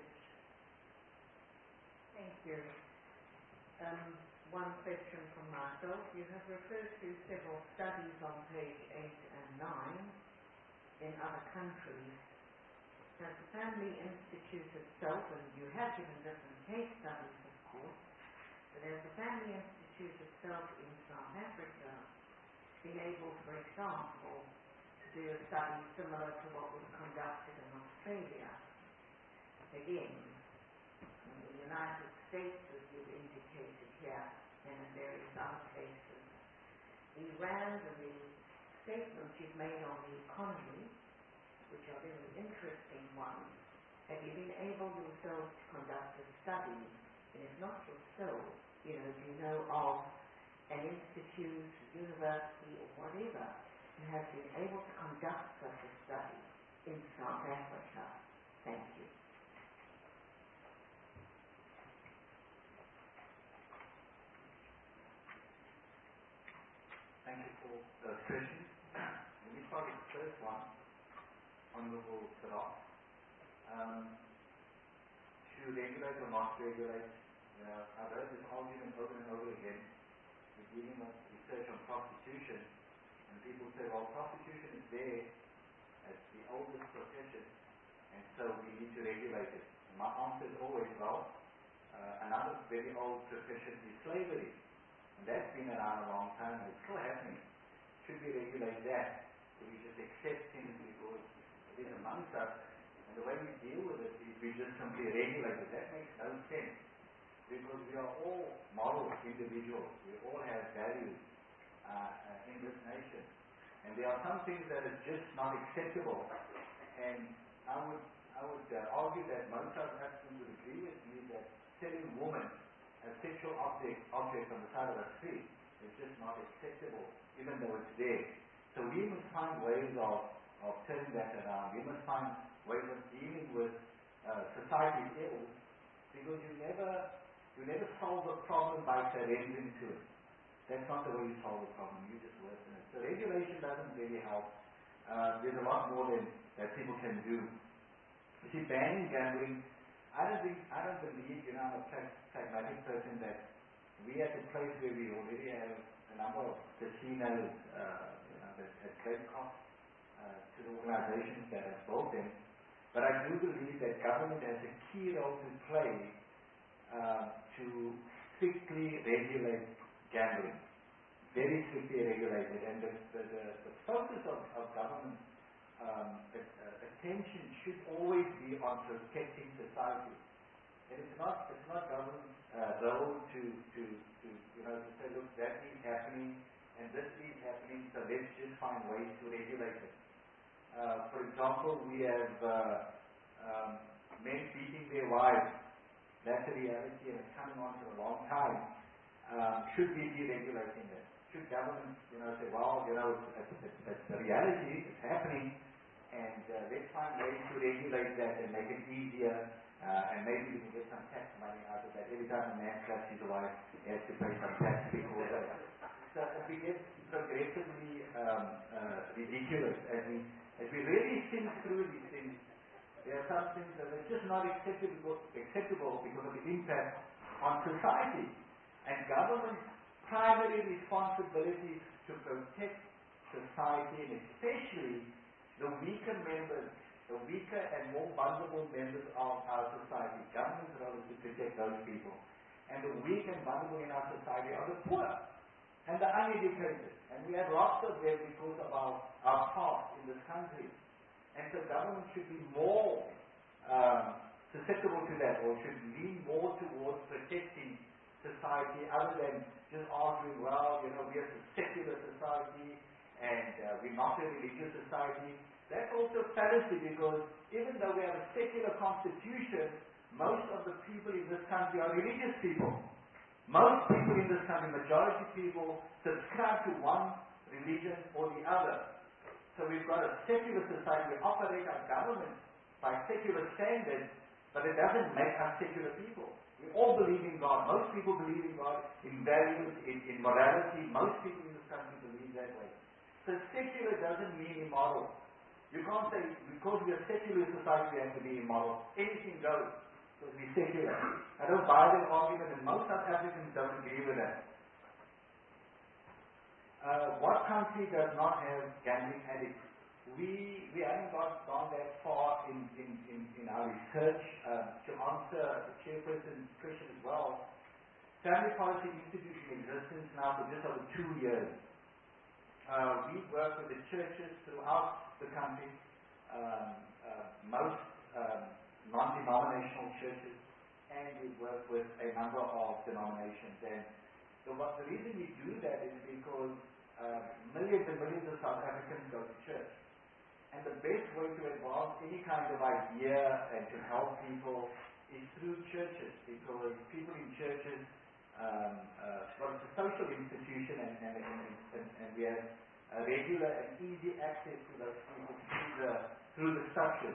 Thank you. Um, one question from myself. You have referred to several studies on page eight and nine in other countries. Has the Family Institute itself, and you have given different case studies, of course, but has the Family Institute itself in South Africa been able, for example, to do a study similar to what was conducted in Australia? Again, in the United States, as you've indicated here, and in various other places, the RAND and the statements you've made on the economy, which are very interesting ones, have you been able yourselves to conduct a study? And if not yourself, you know, do you know of an institute, university, or whatever, who has been able to conduct such a study in South Africa? Thank you. Thank you for those questions. Let me start with the first one, Honorable Saraf. Um, to regulate or not regulate, you know, I've heard this argument over and over again. We're dealing with research on prostitution, and people say, well, prostitution is there as the oldest profession, and so we need to regulate it. And my answer is always, well, uh, another very old profession is slavery. And that's been around a long time and it's still happening. Should we regulate that? Do we just accept things because it is amongst us? And the way we deal with it is we just simply regulate it. That makes no sense. Because we are all moral individuals. We all have values uh, uh, in this nation. And there are some things that are just not acceptable. And I would, I would uh, argue that most South Africans would agree with me that selling women as sexual object, object on the side of a street is just not acceptable, even though it's there. So we must find ways of, of turning that around. We must find ways of dealing with uh, society's ills, because you never, you never solve a problem by surrendering to it. That's not the way you solve a problem. You just worsen it. So regulation doesn't really help. Uh, there's a lot more than that people can do. You see, banning gambling, I don't think, I don't believe, you know, I'm a pragmatic person, that we at the place where we already have a number of casinos, uh, you know, that at great cost uh, to the organizations that have built them. But I do believe that government has a key role to play uh, to strictly regulate gambling, very strictly regulated. And the, the, the, the focus of, of government um, attention should always be on protecting society. And it's not, it's not government's uh, role to, to, to, you know, to say, look, that is happening and this is happening, so let's just find ways to regulate it. Uh, for example, we have uh, um, men beating their wives. That's a reality and it's coming on for a long time. Um, should we be regulating that? Should government, you know, say, well, you know, it's, it's, it's, it's the reality, it's happening, and uh, let's find ways to regulate that and make it easier, uh, and maybe we can get some tax money out of that. Every time a man slaps his wife, he has to pay some tax because of it. So it begins progressively um, uh, ridiculous. As we, as we really think through these things, there are some things that are just not acceptable, acceptable because of the impact on society. And government's primary responsibility is to protect society, and especially the weaker members, the weaker and more vulnerable members of our society. Government's role is to protect those people. And the weak and vulnerable in our society are the poor and the uneducated. And we have lots of them because of our, our past in this country. And so government should be more um, susceptible to that, or should lean more towards protecting society, other than just arguing, well, you know, we are a secular society and uh, we're not a religious society. That's also fallacy, because even though we have a secular constitution, most of the people in this country are religious people. Most people in this country, majority people, subscribe to one religion or the other. So we've got a secular society. We operate our government by secular standards, but it doesn't make us secular people. We all believe in God. Most people believe in God, in values, in, in morality. Most people in this country believe that way. So secular doesn't mean immoral. You can't say, because we're a secular society, we have to be immoral. Anything goes, because we're secular. I don't buy that argument, and most South Africans don't agree with that. Uh, what country does not have gambling addicts? We we haven't got, gone that far in, in, in, in our research. Uh, to answer the chairperson's question as well, Family Policy Institute in existence now for just over two years. Uh, we work with the churches throughout the country, um, uh, most um, non-denominational churches, and we work with a number of denominations. And the, what, the reason we do that is because uh, millions and millions of South Africans go to church. And the best way to advance any kind of idea and to help people is through churches, because people in churches, um, uh, well, it's a social institution, and, and, and, and, and we have a regular and easy access to those people through the, through the structures.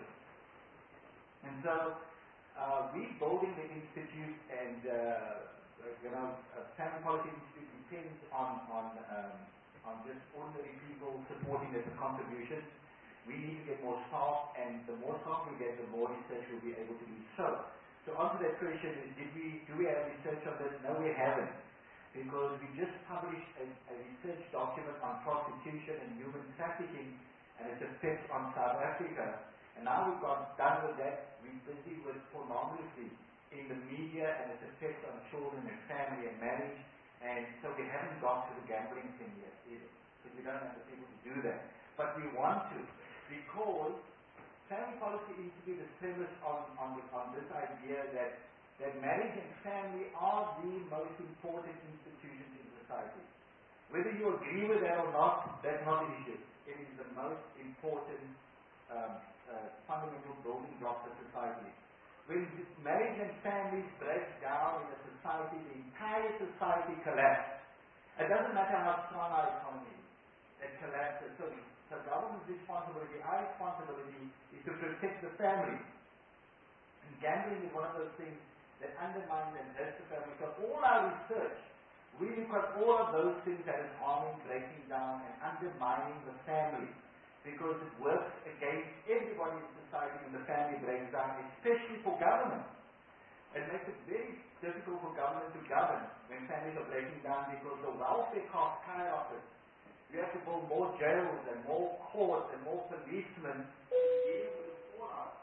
And so, uh, we building the institute, and uh, you know, uh, Family Policy Institute depends on on um, on just ordinary people supporting as a contribution. We need to get more staff, and the more staff we get, the more research we'll be able to do. So, to answer that question, is did we do we have research on this? No, we haven't, because we just published a, a research document on prostitution and human trafficking and its effects on South Africa. And now we've got done with that. We're busy with pornography in the media and its effects on children and family and marriage. And so we haven't got to the gambling thing yet either, because we don't have the people to do that. But we want to, because Family Policy Institute is premised on, on, the, on this idea that, that marriage and family are the most important institutions in society. Whether you agree with that or not, that's not the issue. It is the most important um, uh, fundamental building blocks of society. When marriage and families break down in a society, the entire society collapses. It doesn't matter how strong our economy is, it collapses. So, so government's responsibility, our responsibility, is to protect the family. And gambling is one of those things that undermines and hurts the family. So all our research, we look at all of those things that is harming, breaking down, and undermining the family, because it works against everybody in society when the family breaks down, especially for government. It makes it very difficult for government to govern when families are breaking down, because the welfare costs skyrocket. You have to build more jails and more courts and more policemen to deal with the fallout.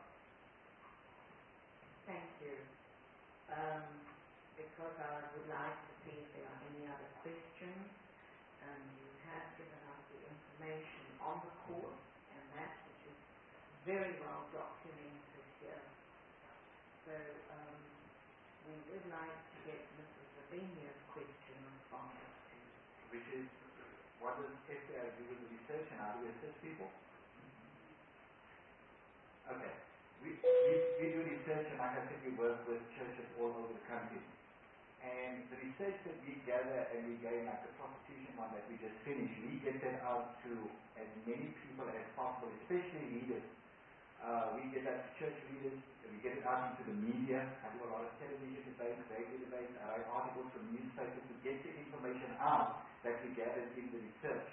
Thank you. Um, because I would like to see if there are any other questions, and you have given us the information on the course and that, which is very well documented here. So um, we would like to get Missus Lavinia's question responded to. Which is, what does F A I do with the research, and how do we assist people? Okay. We, we, we do research, and like I said, we work with churches all over the country. And the research that we gather and we gain, like the prostitution one that we just finished, we get that out to as many people as possible, especially leaders. Uh, we get that to church leaders, we get it out into the media. I do a lot of television debates, radio debates, I write articles from newspapers to get the information out that we gathered in the research.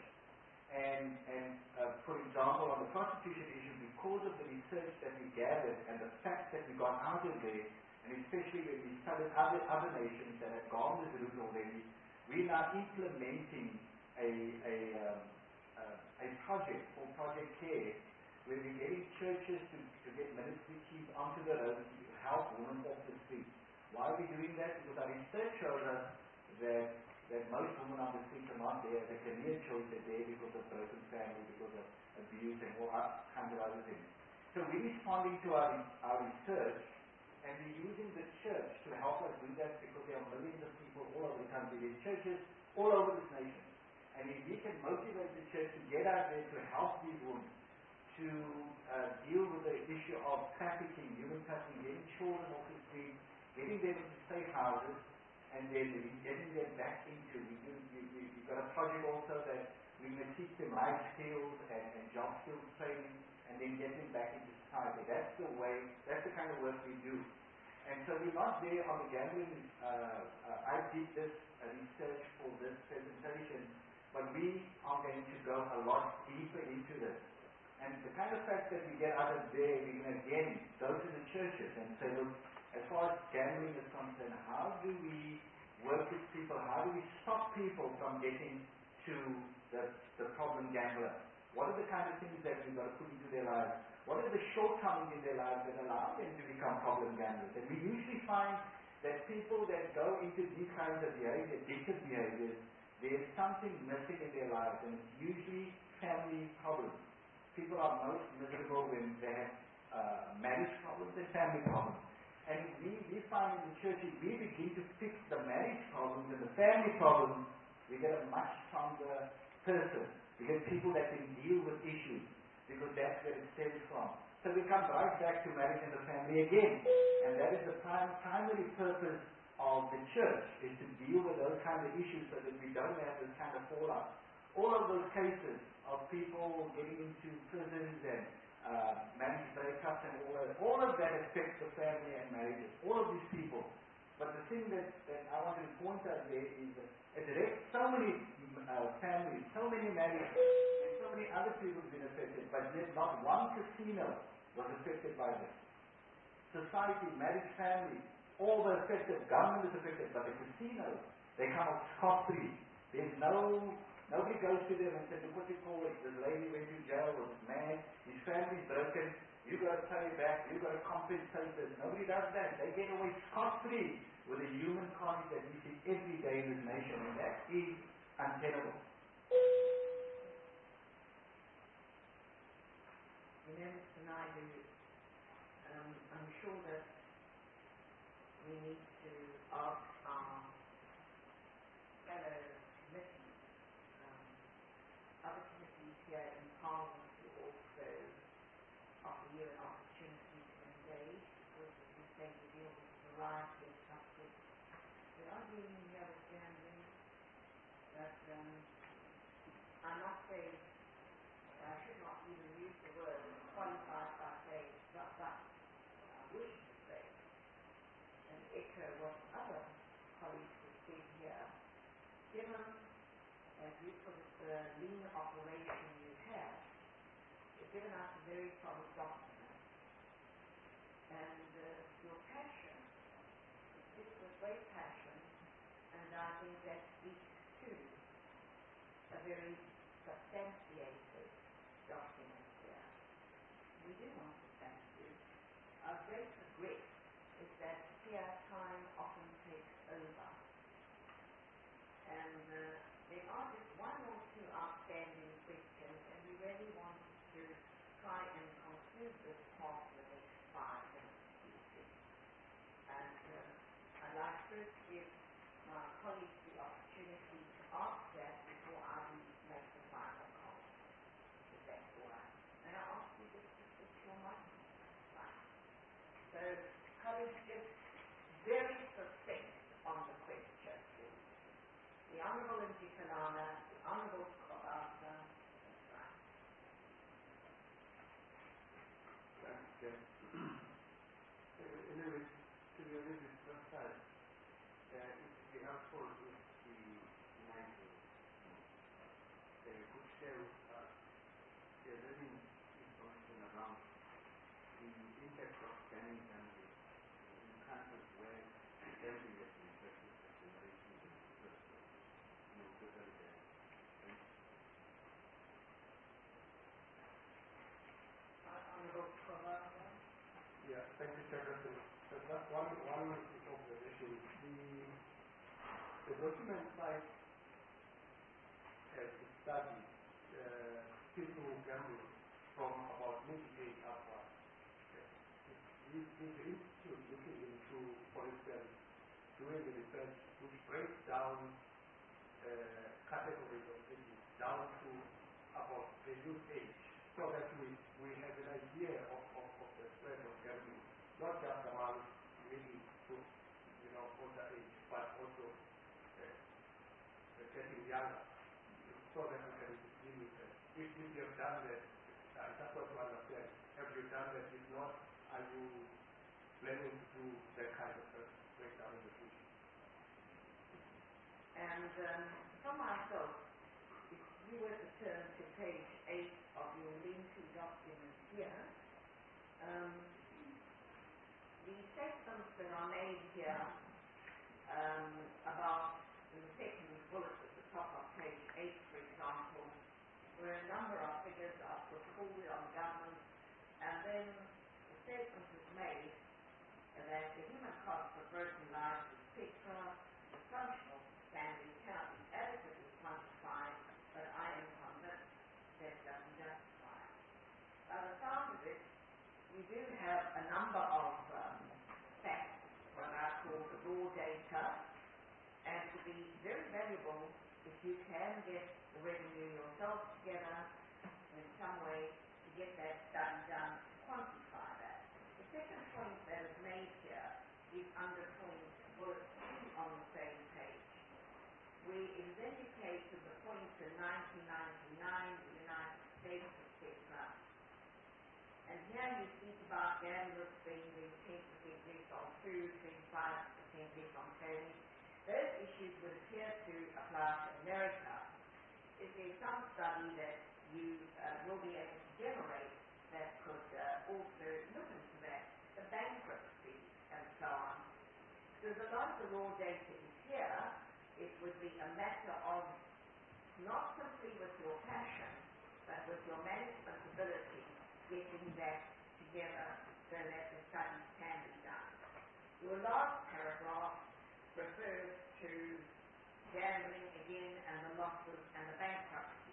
And, and uh, for example, on the prostitution issue, because of the research that we gathered and the facts that we got out of there, and especially when we studied other, other nations that have gone this route already, we're now implementing a, a, um, uh, a project called Project Care, where we're getting churches to, to get ministry chiefs onto the road to help women off the street. Why are we doing that? Because our research shows us that, that most women on the street are not there as a career choice, they're there because of broken family, because of abuse and all kinds of other things. So we're responding to our, our research, and we're using the church to help us do that, because there are millions of people all over the country. There's churches all over this nation. And if we can motivate the church to get out there to help these women, to uh, deal with the issue of trafficking, human trafficking, getting children off the street, getting them into safe houses, and then getting them back into, we do, we, we, we've got a project also that we're going to teach them life skills and, and job skills training, and then get them back into society. That's the way, that's the kind of work we do. And so we're not there on the gambling. Uh, uh, I did this uh, research for this presentation, but we are going to go a lot deeper into this. And the kind of fact that we get out of there, we can again go to the churches and say, look, as far as gambling is concerned, how do we work with people? How do we stop people from getting to the, the problem gambler? What are the kind of things that we've got to put into their lives? What are the shortcomings in their lives that allow them to become problem gamblers? And we usually find that people that go into these kinds of behavior, addictive behaviors, there's something missing in their lives, and it's usually family problems. People are most miserable when they have uh, marriage problems and family problems. And we, we find in the church, if we begin to fix the marriage problems and the family problems, we get a much stronger person. We get people that can deal with issues, because that's where it stems from. So we come right back to marriage and the family again. And that is the prim- primary purpose of the church, is to deal with those kind of issues so that we don't have this kind of fallout. All of those cases of people getting into prisons and uh, marriage breakups and all that, all of that affects the family and marriages, all of these people. But the thing that, that I want to point out there is that it wrecks so many uh, families, so many marriages, and so many other people have been affected, but yet not one casino was affected by this. Society, marriage, family, all were affected. Government is affected, but the casinos, they come out scot-free. There's no, nobody goes to them and says, look what you call it, this lady went to jail, was mad, his family's broken, you got to pay back, you got to compensate this. Nobody does that. They get away scot-free with the human conflict that we see every day in this nation, and that is untenable. You know, Mister Naidu, um, I'm sure that we need to ask our fellow committees, um, other committees here in Parliament to also offer you an opportunity to engage, because as you say, you deal with a variety of subjects. We are dealing here with gambling, but um, I must say, I should not even use the word qualified by saying, but, but I wish to say, and echo what other colleagues have said here, given, as you put it, the lean operation you have, you've given us a very solid document, and uh, your passion, it speaks with great passion, and I think that speaks to a very substantiated document here. We do want to thank you. Our great regret is that here time often takes over. And uh, there are just one or two outstanding questions, and we really want to try and conclude this talk in the next five minutes. And uh, I'd like first to give my colleagues the opportunity to ask that before I make the final comment. If that's all right. May I ask you just to switch your mic? Right. So, colleagues, just very succinct on the question. The Honourable Njikalana, the Honourable Kobasa, that's right. Thanks, Ken. Anyway, to be honest, it's just that uh, it would be helpful if the United uh, could share with us the living information around the impact of gambling gambling in countries where gambling has been practiced for generations and first, you know, totally banned. Honourable Kobasa. Yeah, thank you, Secretary. So that's one, one observation. The, the document site has studied uh, people who gamble from about mid-age upwards. This is the institute looking into, for instance, doing the research which breaks down uh, categories of ages down to about the youth age, so that we, we have an idea of, of, of the spread of gambling, not just among middle to, you know, older age, but also uh, uh, getting younger, so that we can deal with it. If, if you have done that, I just want to understand, have you done that? If not, are you planning to do that kind of uh, breakdown in the future? And um, for myself, if you were to turn to page eight of your lengthy document here, um, the statements that are made here um, about in the second bullet at the top of page eight, for example, where a number of figures are put forward on government, and then the statement is made that the human cost of broken lives, et cetera, the functional standing cannot be adequately quantified, but I am convinced that it doesn't justify. By the sound of it, we do have a number of um, facts, what I call the raw data, and to be very valuable if you can get the revenue yourself together in some way to get that study done to quantify that. The second point that is made here is under point bullet two on the same page, where it is indicated the point in nineteen ninety-nine the United States was set up. And here you speak about gamblers spending ten percent less on food, twenty-five percent less on clothing. Those issues would appear to apply to America. Is there some study that you uh, will be able to generate that could uh, also look into that, the bankruptcy and so on? Because a lot of the raw data is here. It would be a matter of not simply with your passion, but with your management ability, getting that together so that the studies can be done. Your last paragraph refers to gambling again and the losses and the bankruptcy.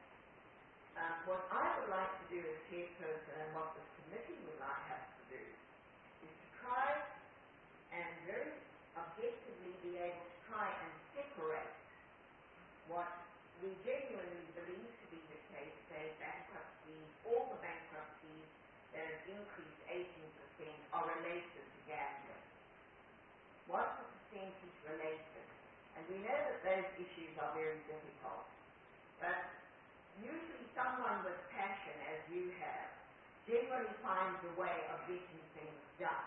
Um, what I would like to do as chairperson and what this committee would like us to do is to try and very objectively be able to try and separate what we genuinely believe to be the case, say bankruptcies, all the bankruptcies that have increased eighteen percent are related to gambling. What's the percentage related? And we know that those issues are very difficult. But usually someone with passion, as you have, generally finds a way of getting things done.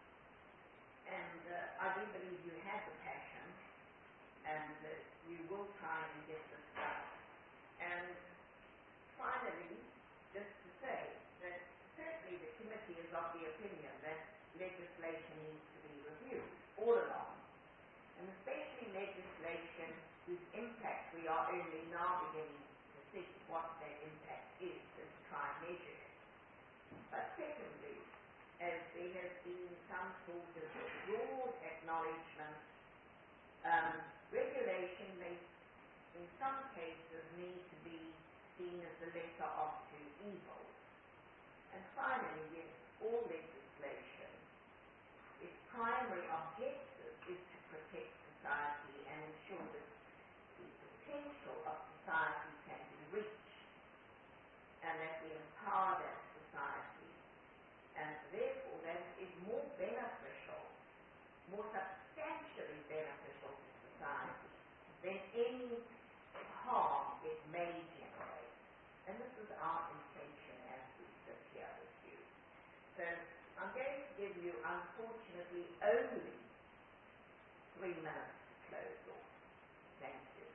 And uh, I do believe you have the passion, and uh, you will try and get this done. And finally, just to say that certainly the committee is of the opinion that legislation needs to be reviewed all along, and especially legislation whose impact we are only now beginning to see what that impact is and to try and measure it. But secondly, as there has been some sort of broad acknowledgement, um, regulation may in some cases need to be seen as the lesser of two evils. And finally, yes, all legislation, its primary objective is to protect society and ensure that the potential of society can be reached and that we empower that society. And therefore, that is more beneficial, more substantially beneficial to society than any harm it may generate. And this is our intention as we sit here with you. So I'm going to give you, unfortunately, only three minutes to close off. Thank you.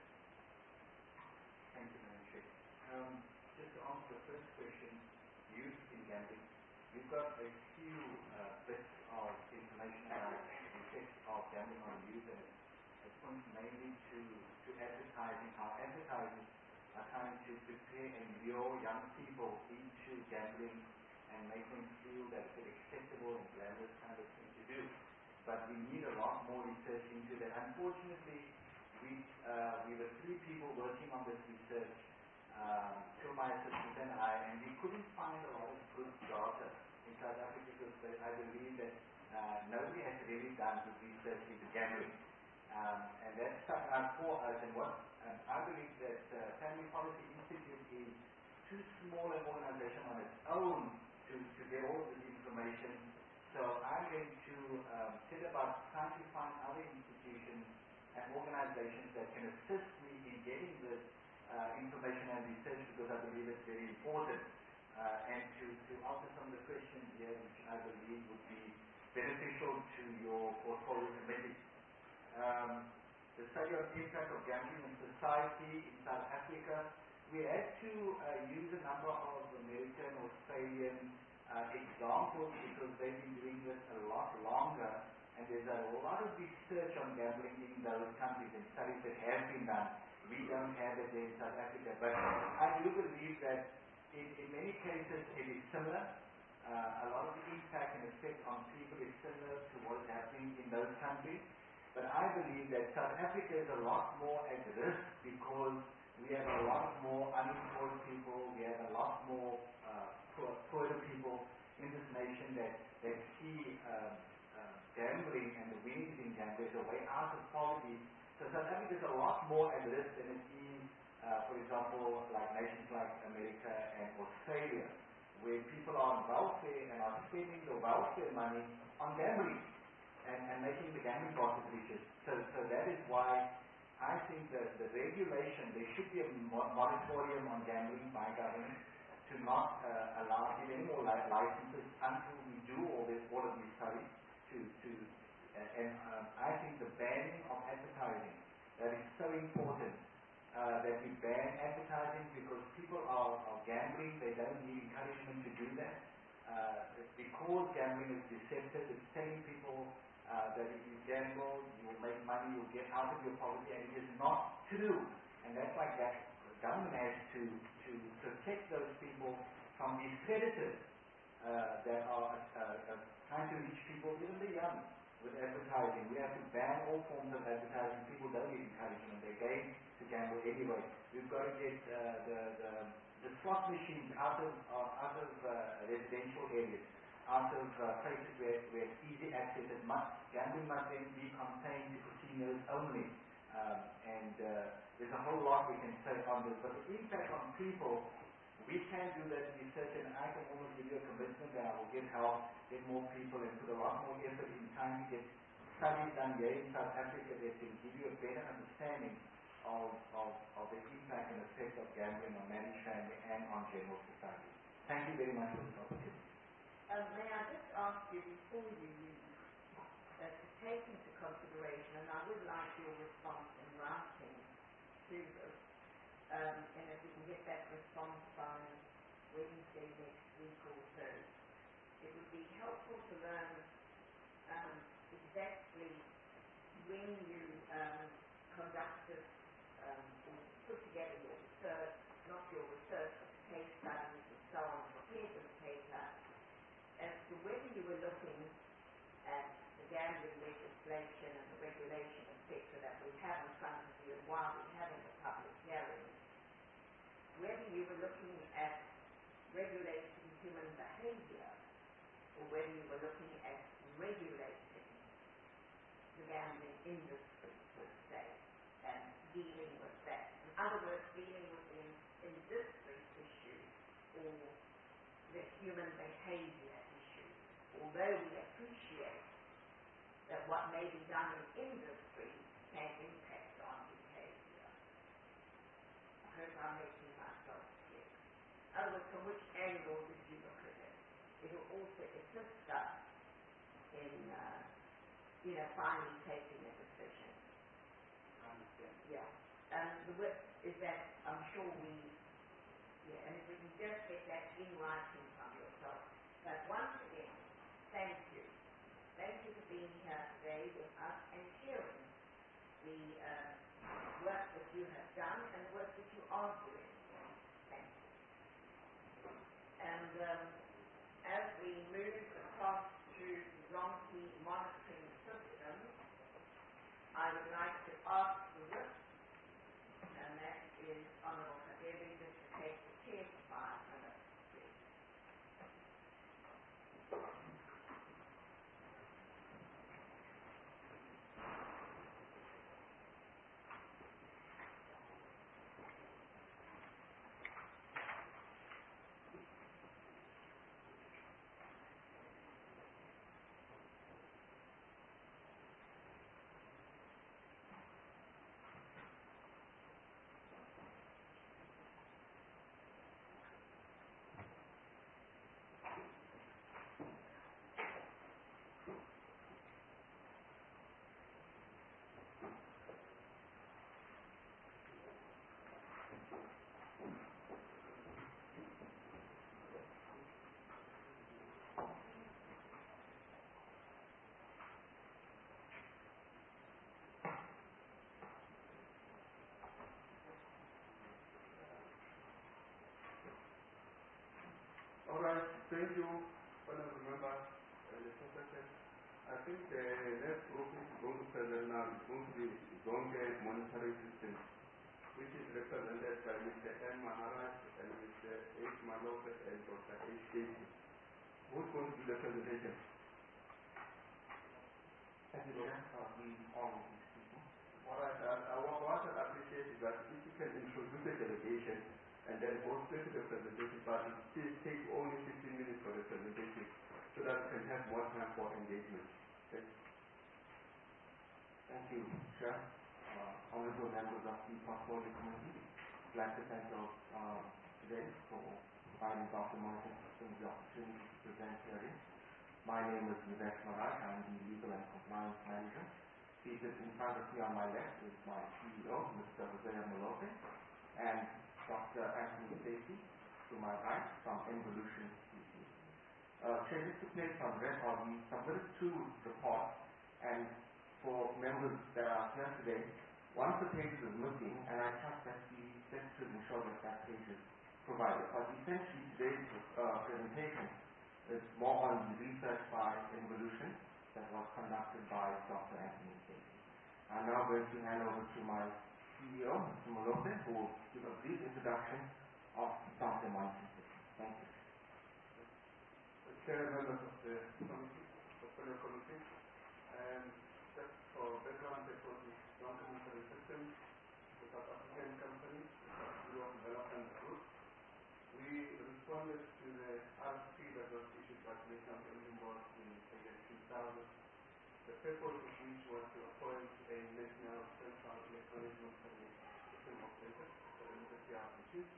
Thank you, Madam Chair. Um, just to answer the first question, youth in gambling, you've got a few uh, bits of information about the effects of gambling on youth, and it points mainly to, to advertising, how advertisers are trying to prepare and lure young people into gambling and make them feel that it's an acceptable and glamorous kind of thing to do. But we need a lot more research into that. Unfortunately, we, uh, we were three people working on this research, um, two of my assistants and I, and we couldn't find a lot of good data in South Africa because I believe that uh, nobody has really done good research into gambling. Um, and that's stuck out for us. And what um, I believe that uh, Family Policy Institute is too small an organization on its own to, to get all of this information. So I'm going to um, set about trying to find other institutions and organizations that can assist me in getting this uh, information and research, because I believe it's very important. Uh, and to, to answer some of the questions here, which I believe would be beneficial to your portfolio committee. Um, the study on the impact of gambling in society in South Africa, we had to uh, use a number of American, Australian uh, examples because they've been doing this a lot longer, and there's a lot of research on gambling in those countries and studies that have been done. We don't have it in South Africa, but I do believe that in, in many cases it is similar. Uh, a lot of the impact and effect on people is similar to what is happening in those countries. But I believe that South Africa is a lot more at risk because we have a lot more unemployed people, we have a lot more uh, poor, poorer people in this nation that, that see uh, uh, gambling and the winnings in gambling as a way out of poverty, So South Africa is a lot more at risk than it is, uh, for example, like nations like America and Australia, where people are on welfare and are spending the welfare money on gambling and, and making the gambling bosses richer. So, so that is why I think that the regulation, there should be a moratorium on gambling by government to not uh, allow give any more li- licenses until we do all, this, all of these studies. To, to, uh, and um, I think the banning of advertising, that is so important, uh, that we ban advertising because people are, are gambling, they don't need encouragement to do that. Uh, because gambling is deceptive, it's telling people uh, that if you gamble, you will make money, you'll get out of your poverty, and it is not true. And that's why that government has to, to protect those people from these predators uh, that are uh, uh, trying to reach people, even the young, with advertising. We have to ban all forms of advertising. People don't need encouragement. They're going to gamble anyway. We've got to get uh, the, the the slot machines out of uh, out of uh, residential areas, out of uh, places where, where it's easy access. It must, gambling must then be contained to casinos only. Um, and uh, there's a whole lot we can say on this. But the impact on people, we can do that research, and I can almost give you a commitment that I will get help, get more people, and put a lot more effort in trying to get studies done here in South Africa that can give you a better understanding of, of, of the impact and effect of gambling on managed family and on general society. Thank you very much for this opportunity. Um, may I just ask you before you leave uh, to take into consideration, and I would like your response in writing to this, um, and if we can get that response by Wednesday next week or so, it would be helpful to learn um, exactly when you um, conducted um, or put together your research, not your research, but case studies and so on, prepared the paper, as to whether you were looking at the gambling legislation and the regulation, et cetera, that we have in front of you and while we're having a public hearing, whether you were looking at regulating human behavior or whether you were looking at regulating the gambling industry per se and dealing with that. In other words, dealing with the industry issue or the human behavior issue. Although we appreciate that what may be done in industry can impact on behavior. I hope I'm making myself clear. In other words, from which angle did you look at it? It will also assist us in, uh, you know, finally taking a decision. I understand. Yeah. And the whip is that I'm sure we, yeah, and if we can just get that in writing from yourself. But once again, thank you. Thank you for being here today with us and sharing the uh, work that you have done and the work that you are doing. Thank you. And um, as we move across to the Zonke monitoring system, I would like to ask the whip, and that is Honourable Kadebe, just to take the chair for five minutes, please. All right, thank you, honorable member, uh, the secretary. I think the next group is going to present now is going to be Zonke monitoring system, which is represented by Mister M. Maharaj and Mister H. Malope and Doctor H. Casey. Who's going to do the presentation? Thank you, Lord. Uh, we all of these people. What All right, uh, uh, what what I appreciate is that if you can introduce a delegation and then go straight to the presentation part, it still take only fifteen minutes for the presentation so that we can have more time for engagement. Okay. Thank you, Chair. Uh, honorable members of the Portfolio Committee, I'd like to thank you uh, today for providing Doctor Monitoring Systems the opportunity to present hearing. My name is Nivesh Marai. I'm the Legal and Compliance Manager. Seated in front of me on my left is my C E O, Mister Jose Malope, and Doctor Anthony Stacey to my right from Involution P C. Uh, Chair, just to place on record, we submitted two reports, and for members that are here today, one of the pages is missing, and I trust that the secretary will ensure that that page is provided. But essentially, today's uh, presentation is more on the research by Involution that was conducted by Doctor Anthony Stacey. I'm now going to hand over to my C E O, Mister Malope, who will give a brief introduction of Doctor Monitoring Systems. Thank you. Chair, members of the committee, portfolio committee, and just for background, this was the Doctor Monitoring Systems, the South African company, the Bureau of Development Group. We responded to the R F P that was issued by the National Gambling Board in the year two thousand. The purpose of which was to appoint a national central electronic monitoring system operator for the University of Machines.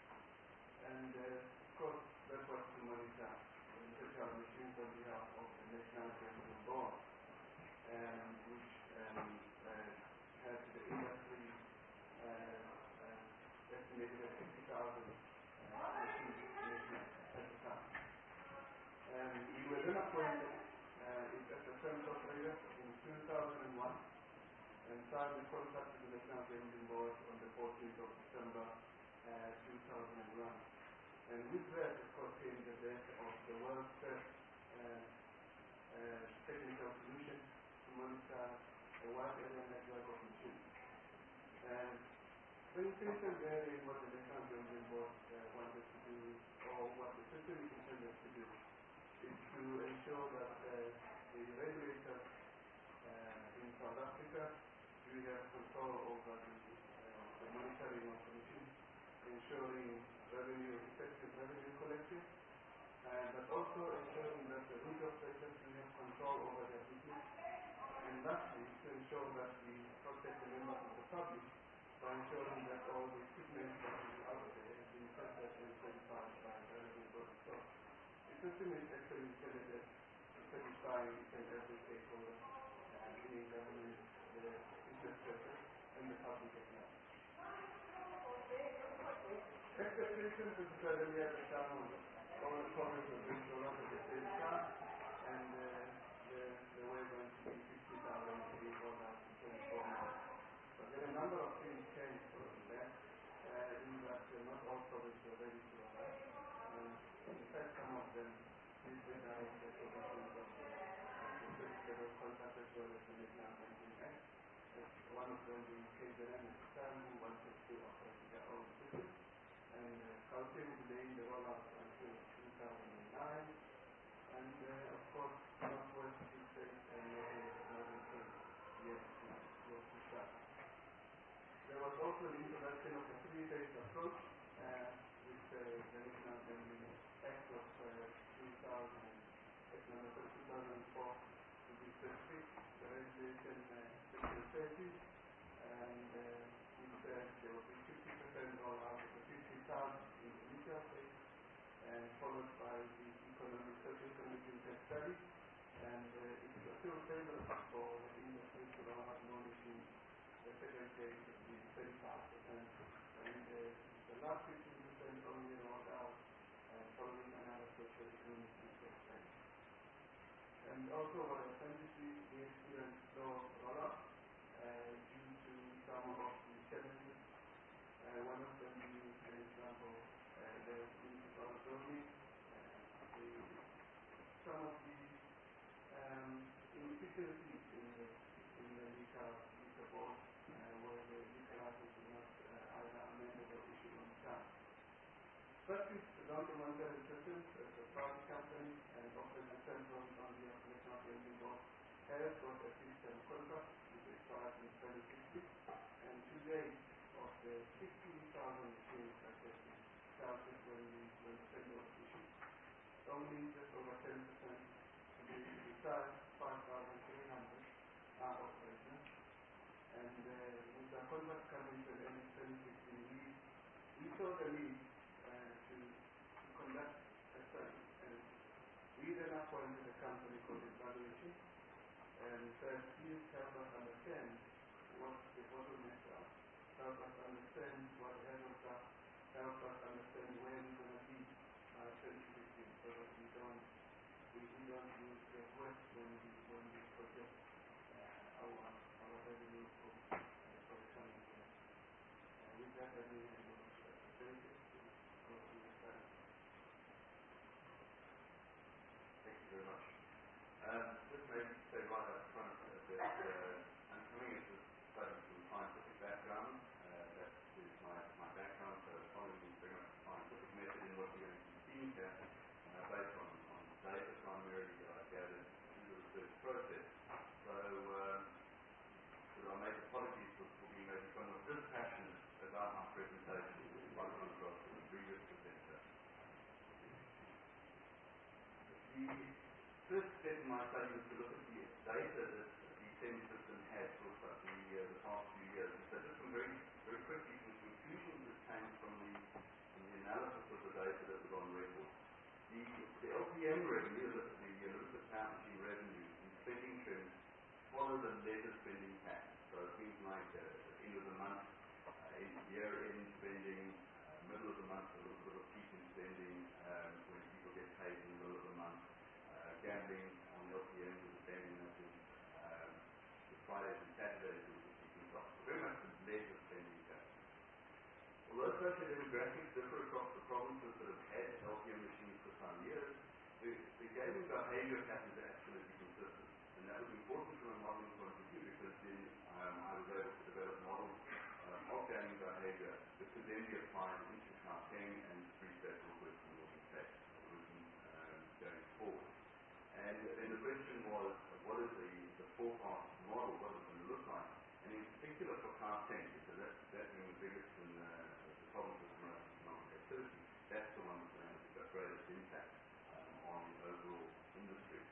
And uh, of course, that was to monitor the University of Machines on behalf of the National Gambling Board, um, which um, uh, had the industry uh, uh, estimated at fifty thousand machines at the time. And we were then appointed uh, as a service operator in two thousand one and signed the contract with the National Gambling Board on the fourteenth of December uh, two thousand one. And with that, of course, came the death of the world's first uh, uh, technical solution to monitor a wide area network of machines. And the intention there is what the National Gambling Board uh, wanted to do, or what the system is intended to do, is to ensure that uh, the regulators uh, in South Africa do have control over the, uh, the monitoring of the machines, ensuring revenue, effective revenue collection, uh, but also ensuring that the route operators do have control over their business, and lastly, to ensure that we protect the members of the public by ensuring that all the equipment that is out there has been tested and certified by the relevant body. So the system is actually intended to satisfy each and every stakeholder, uh, meaning government, the business sector, and the public at large. Expectations is presently at the time of all the problems of being rolled out at the same time, and uh, the, the way going to be fifty thousand to be rolled out in twenty-four months. But then a number of things came from that, uh, in that uh, not all products were ready to roll out. And in fact, some of them did bring out the provisions of the service level contract as well as the National Banking Act. One of them being K Z N at the time, who wanted to operate their own system, and uh, Gauteng delaying the rollout until two thousand nine, and uh, of course Northwest Free State and Northern Cape yet to, yet to start. There was also the introduction of a three-phase approach uh, with uh, the National Gambling Act of uh, two thousand, Act number two thousand four to be specific, the regulation uh, section thirty, and uh, it said there will be fifty percent rollout of the fifty thousand in the initial phase, and followed by the economic, socio-economic impact study, and uh, it was still favored for the industry to roll out more machines. The second phase would be thirty-five percent, and uh, the last fifteen percent only rolled out uh, following another socio-economic impact study. And also what essentially we experienced slow rollout uh, due to some of the challenges. Uh, one of them being, for example, uh, the municipal zoning, uh, the, some of the um, inefficiencies in the, in the legal, legal board, uh, where the legal license was not uh, either amended or issued on time. Practice the Doctor Monitoring Systems as a private company and operates central on the National Gambling Board has got a system contract which expires in twenty sixteen. fifteen thousand machines that have been started when we when the tender was issued. Only just over ten percent, to be precise, five thousand three hundred are operational. And uh, with the contract coming to the end of twenty sixteen, we, we saw the need uh, to, to conduct a study. And we then appointed a company called Evaluation and said, please help us understand what the bottlenecks are, help us understand what the hazards are, help us understand where we're going to be by twenty fifteen, so that we don't we, we don't use the West when we when we project uh, our our revenue for, uh, for the coming year. Uh, with that, I mean, I will thank you to go through the study. Thank you very much. Um, just maybe say right up front uh, that uh, I'm coming at this study from a scientific background. Uh, that is my, my background, so following very much the scientific method in what we're going to be seeing here, uh, based on, on data primarily that I gathered through the research process. So, um, so I make apologies for, for being maybe somewhat dispassionate about my presentation by contrast to the previous presenter. The first step in my study was to look at the data that the SEM system had for the, uh, the past few years. And so just some very, very quickly some conclusions that came from the, from the analysis of the data that was on record. The, the L P M revenue, the, the Elizabeth Power Machine revenue, and spending trends follow the leisure spending pattern. So things like uh, at the end of the month, uh, year-end spending, uh, middle of the month, a little bit of peak in spending um, when people get paid in the middle of the month. Gambling on L P M was the same as in um, the Fridays and Saturdays was the keeping off. So very much the leisure spending pattern. Although socio-demographics differ across the provinces that have had L P M machines for some years, the, the gaming behavior patterns are absolutely consistent. And that was important from a modeling point of view because then um, I was able to develop models uh, of gaming behavior that could then be applied into Gauteng and Free State Northwest and Northern Cape um, going forward. And then the question was, what is the, the forecast model, what is it going to look like? And in particular for Gauteng, because that, that being the biggest in uh, the province of the most economic activity, that's the one that's going to have the greatest impact um, on the overall industry.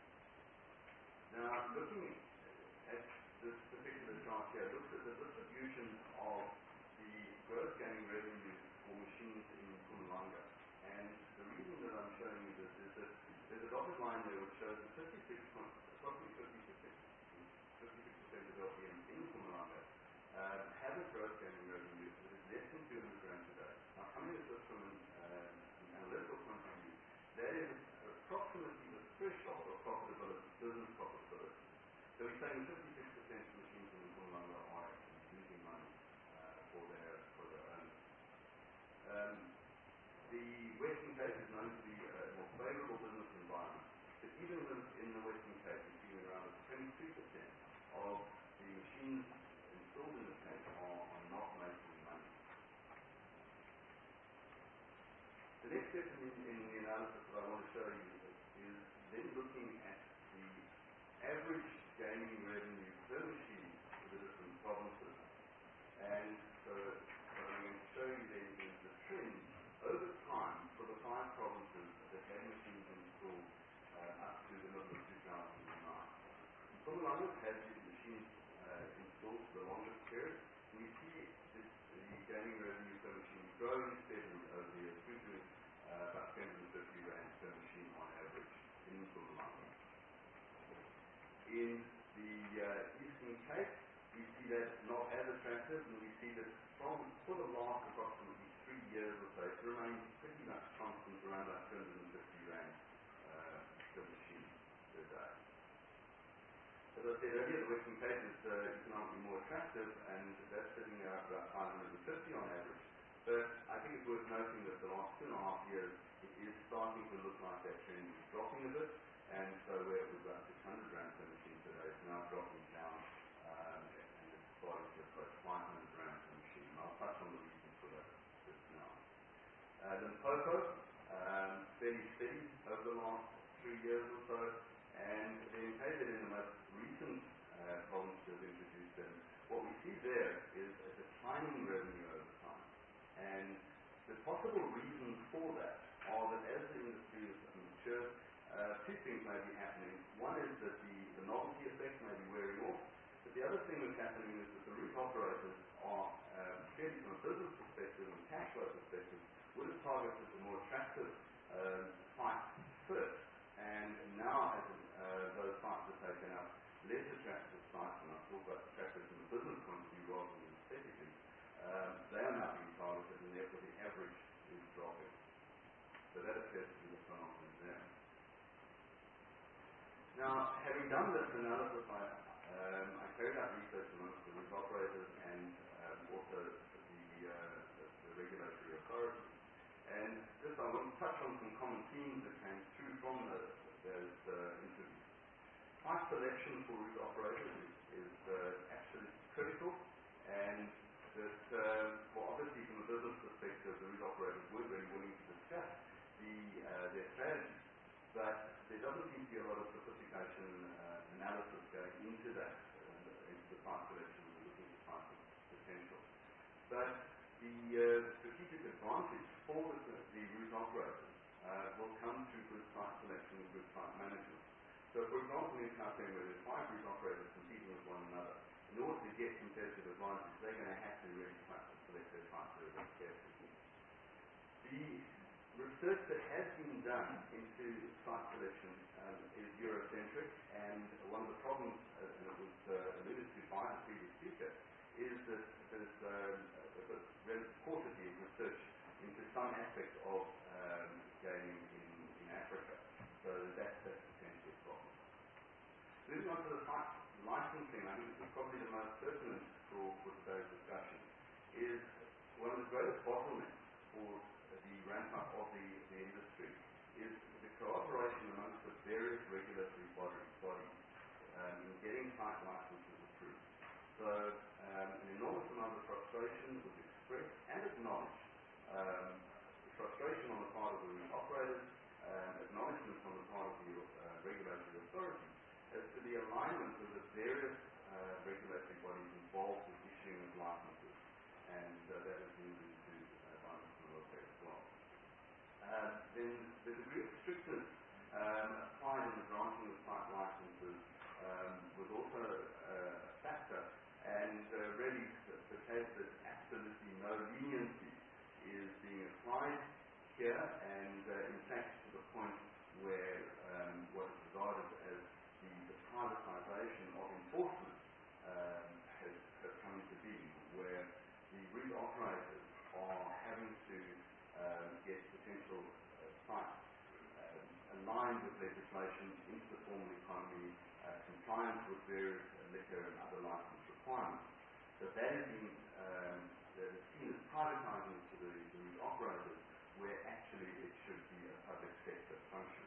Now, looking at this particular chart here, looks at the distribution of the gross gaming revenue for machines in Mpumalanga. And the reason that I'm showing you this is that there's a dotted line there which shows that fifty-six, approximately fifty-six percent of L P M in Mpumalanga uh, have a gross gaming revenue that is less than two hundred rand a day. Now, coming at this from an, uh, an analytical point of view, that is approximately the threshold of profitability, business profitability. So we're saying fifty-six percent of machines in Mpumalanga are actually losing money uh, for their for their owners. Um, The Western Cape is known to be a more favourable business environment, but even in the Western Cape, we're seeing around twenty-three percent of the machines installed in the Cape are, are not making money. The next step in, in the analysis that I want to show you is then looking at the average gaming revenue per machine for the different provinces. And so what I'm going to show you then is the trend over time for the five provinces that had machines installed uh, up to the middle of two thousand nine. Mpumalanga had these machines uh, installed for the longest period. We see this, the gaming revenue per machine growing steadily over the years through to uh, about ten hundred fifty rand per machine on average in Mpumalanga. In the uh, Eastern Cape, we see that not as attractive, and we see that from for the last approximately three years or so, it remains pretty much constant around about two hundred fifty rand uh, per machine per day. As I said earlier, the Western Cape is uh, economically more attractive, and that's sitting there at about five hundred fifty on average. But I think it's worth noting that the last two and a half years, it is starting to look like that trend is dropping a bit, and so where it was about six hundred rand per machine per day, it's now dropping down, um, and it's starting to approach five hundred rand per machine. And I'll touch on the reasons for that just now. Uh, Limpopo, um, fairly steady over the last three years or so, and then K Z N in the most recent uh, province that introduced them, what we see there is a declining revenue over time. possible reasons for that are that as the industry is mature, uh, two things may be happening. One is that the, the novelty effect may be wearing off, but the other thing that's happening is that the route operators are, um, clearly from a business perspective and cash flow perspective, would have targeted the more attractive uh, sites first, and now as uh, those sites are taken up, less attractive sites, and I'll talk about attractive from a business point of view rather than aesthetically, um, they are now being targeted, and therefore the average is dropping. So that appears to be the phenomenon there. Now, having done this analysis, I, um, I carried out research amongst the route operators and um, also the, uh, the, the regulatory authorities. And just I want to touch on some common themes that came through from the, those uh, interviews. Site selection for route operators is, is uh, absolutely critical, and that, uh, well, obviously from a business perspective, the route operators were very willing to discuss the, uh, their strategy, but there doesn't seem to be a lot of sophistication uh, analysis going into that, uh, into the site selection and looking at site potential. But the uh, strategic advantage for the, the route operators uh, will come through good site selection and good site management. So, for example, in Gauteng, where there's five route operators competing with one another, in order to get competitive advantage, they're going to have to really select their sites very, very carefully. The research that has been done into site selection um, is Eurocentric, and one of the problems, uh, and it was uh, alluded to by the previous speaker, is that there's um, a very paucity of research into some aspects of um, gaming in, in Africa. So that's, that's potentially a problem. Moving on to the site licensing, I think this is probably the most pertinent for, for today's discussion, is one of the greatest bottlenecks for the ramp-up of the, the industry is the cooperation amongst the various regulatory bodies, bodies um, in getting site licenses approved. So um, an enormous amount of frustration was expressed and acknowledged. Um, frustration on the part of the route operators, um, acknowledgement on the part of the uh, regulatory authorities as to the alignment of the various uh, regulatory bodies involved with issuing of licenses. And uh, that has been alluded to uh, by Mister Lopez as well. Uh, then the degree of strictness um, applied in the granting of site licenses um, was also uh, a factor, and uh, really the, the case that absolutely no leniency is being applied here, and uh, in fact to the point where um, what is regarded as the, the privatization of enforcement um, has, has come into being, where the route operators are having to um, get potential uh, sites um, aligned with legislation into the formal economy, uh, compliant with various uh, liquor and other license requirements. So that is being um, that is seen as privatizing to the, the route operators, where actually it should be a public sector function.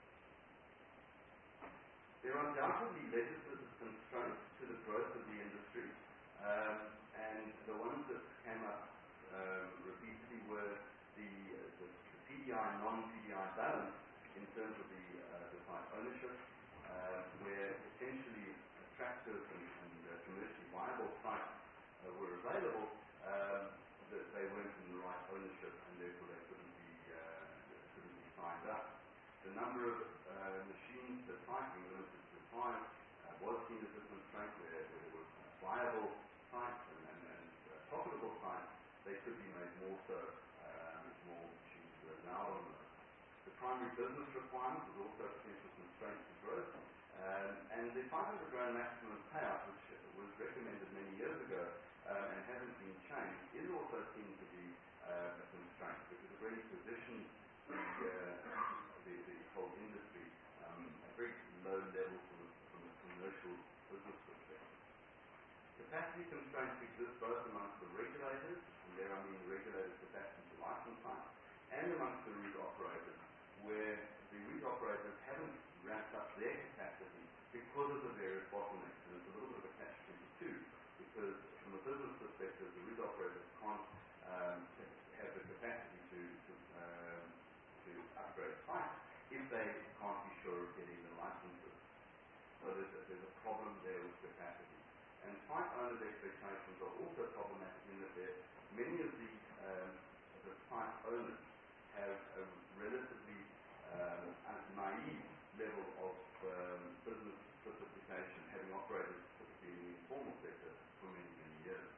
There are undoubtedly legislative constraints to the growth of the industry, um, and the ones that came up um, repeatedly were the, uh, the, the P D I, non-P D I balance in terms of the, uh, the site ownership, uh, where potentially attractive and, and uh, commercially viable sites uh, were available, um, that they weren't in the right ownership, and therefore they couldn't be, uh, couldn't be signed up. The number of uh, machines per site being limited to five uh, was seen as a constraint, where, where there were uh, viable sites and, and, and uh, profitable sites. They could be made more so uh, with more machines were allowed on those. The primary business requirement was also a potential constraint to growth. Um, and the five hundred rand maximum payout, which was recommended many years ago um, and hasn't been changed, is also seen to be uh, a constraint, because it really positions the, uh, the, the whole industry um, at very low level from a, from a commercial business perspective. Capacity constraints exist both amongst the regulators, and there I mean the regulators' capacity to license sites, and amongst the route operators, where the route operators haven't ramped up their capacity because of the various bottlenecks. And it's a little bit of a catch twenty-two, because from a business perspective, the route operators can't um, have the capacity to, to, um, to upgrade sites if they can't be sure of getting the licenses. So there's a, there's a problem there with capacity. And site owners' expectations are also problematic in that many of the, um, the site owners have a relatively um, naive level of um, business sophistication, having operated typically in the informal sector for many, many years.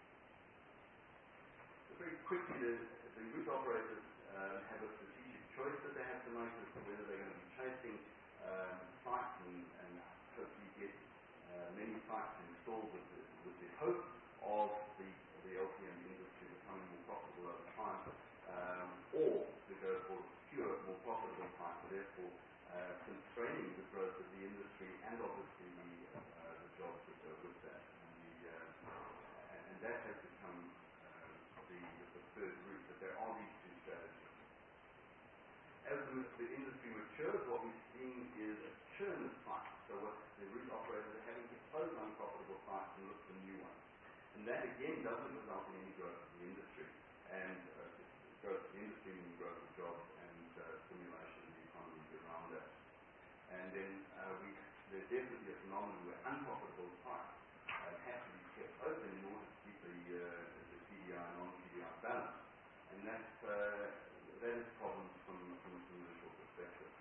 So very quickly, the, the route operators uh, have a strategic choice that they have to make as to whether they're going to be chasing um, sites and, and hopefully get uh, many sites installed with the, with the hope of the, the L P M industry becoming more profitable over time, um, or to go for fewer, more profitable sites, and therefore uh, constraining the growth of the industry and obviously the, uh, the jobs that go with that. And, the, uh, and, and that has become uh, the, the third route, that there are these two strategies. As the, the industry matures, what we're seeing is a churn of sites. So what the route operators are having to close unprofitable sites and look for new ones. And that again doesn't result in any growth of the industry, and uh, growth of the industry meaning growth of jobs and uh, stimulation of the economies around that. And then uh, we, there's definitely a phenomenon where unprofitable sites uh, have to be kept open in order to keep the, uh, the T D I and non-T D I balance. And that's, uh, that is problems from, from a commercial perspective.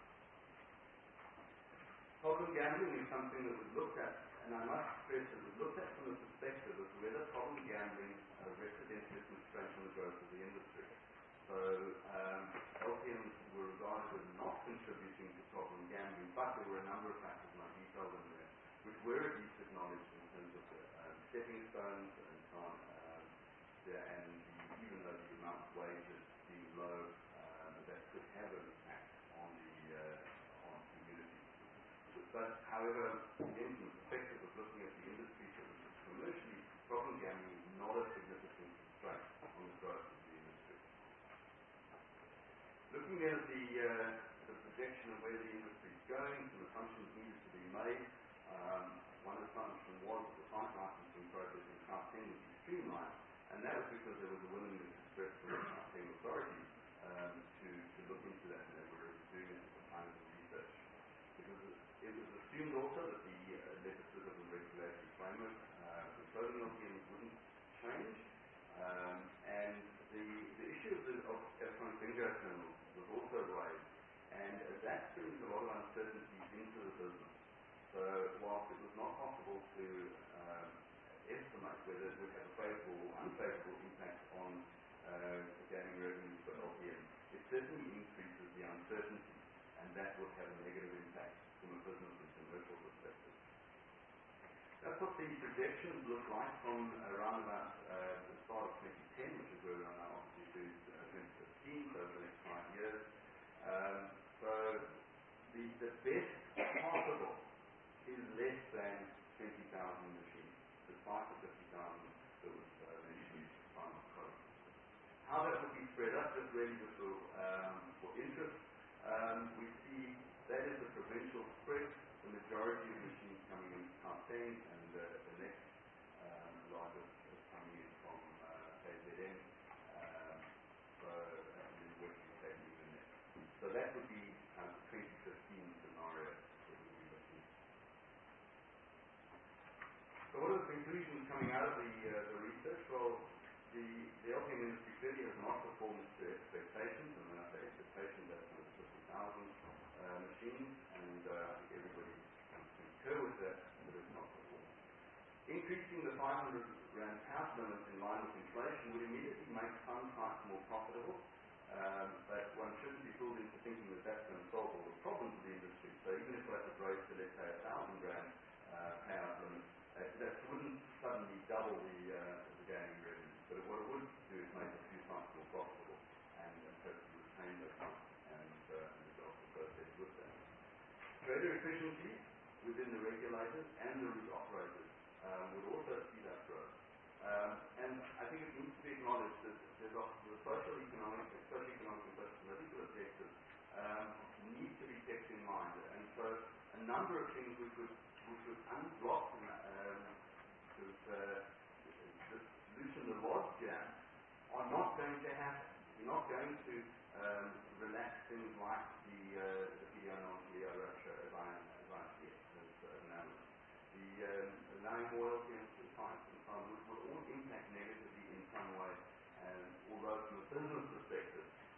Problem gambling is something that was looked at, and I must stress that it was looked at from the perspective of whether problem gambling uh, represented a constraint on the growth of the industry. So um, L P Ms were regarded as not contributing to problem gambling, but there were a number of factors, and I detailed them there, which were at least acknowledged in terms of the um, stepping stones and so on, um, the, and the, even though the amount of wages being low, um, that could have an impact on the uh, on communities. But, however, again, from the perspective of looking at the industry commercially, problem gambling is not a significant constraint on the growth of the industry. Looking at the, uh, the projection of where the industry is going, some assumptions needed to be made. Um, one assumption was that the site licensing process in Gauteng would be streamlined, and that was because there was a willingness expressed from the Gauteng authorities um, to, to look into that, and they were doing it at the time of the research. Because it was assumed also that the uh, legislative and regulatory framework uh, controlling L P Ms wouldn't change, um, and the, the issue of, the, of electronic bingo terminals was also raised, and uh, that brings a lot of uncertainties into the business. So whilst it was not possible to um, estimate whether it would have a favourable or unfavourable impact on uh, gaming revenues for L P Ms, it certainly increases the uncertainty, and that would have a negative impact from a business and commercial perspective. That's what the projections look like from around about uh, the start of twenty ten, which is where we are now, obviously, to uh, twenty fifteen, so over the next five years. Um, so the, the best possible is less than twenty thousand machines, despite the fifty thousand that was uh, mentioned in the final code. How that would be spread up, just really just for, um, for interest, um, we see that is the provincial spread, the majority of machines coming in Gauteng, and uh, the next um, largest is coming in from uh, K Z N, um, so, and then Western Cape even next. So that would be kind of the twenty fifteen scenario that we'll be looking at. So what are the conclusions coming out of the, uh, the research? Well, the, the L P M industry clearly has not performed to expectations, and when I say expectations, that's one hundred fifty thousand uh, machines, and uh, I think everybody can concur with that, that it's not performed. Increasing the five hundred rand house limit in line with inflation would immediately make some sites more profitable, um, but one shouldn't be fooled into thinking that that's going to solve all the problems of the industry. So even if that was raised to, let's say, a thousand rand uh, payout limit, uh, that wouldn't suddenly double the, uh, the gaming revenue. But what it would do is make a few sites more profitable and, and hopefully retain those sites and, uh, and the jobs associated with that. Greater efficiency within the regulators and the route operators um, would also speed up growth. Um, and I think it needs to be acknowledged that there's a, the social economic, social economic and social political objectives um, need to be kept in mind. And so a number of things which would, which would unblock um, sort of, uh, loosen the logjam are not going to happen. You're not going to um, relax things like the uh, the P D I non-P D I ratio as I as I see it as an analyst. The um, allowing more L P Ms to sites and so on would, would all impact negatively in some way. And although from a business perspective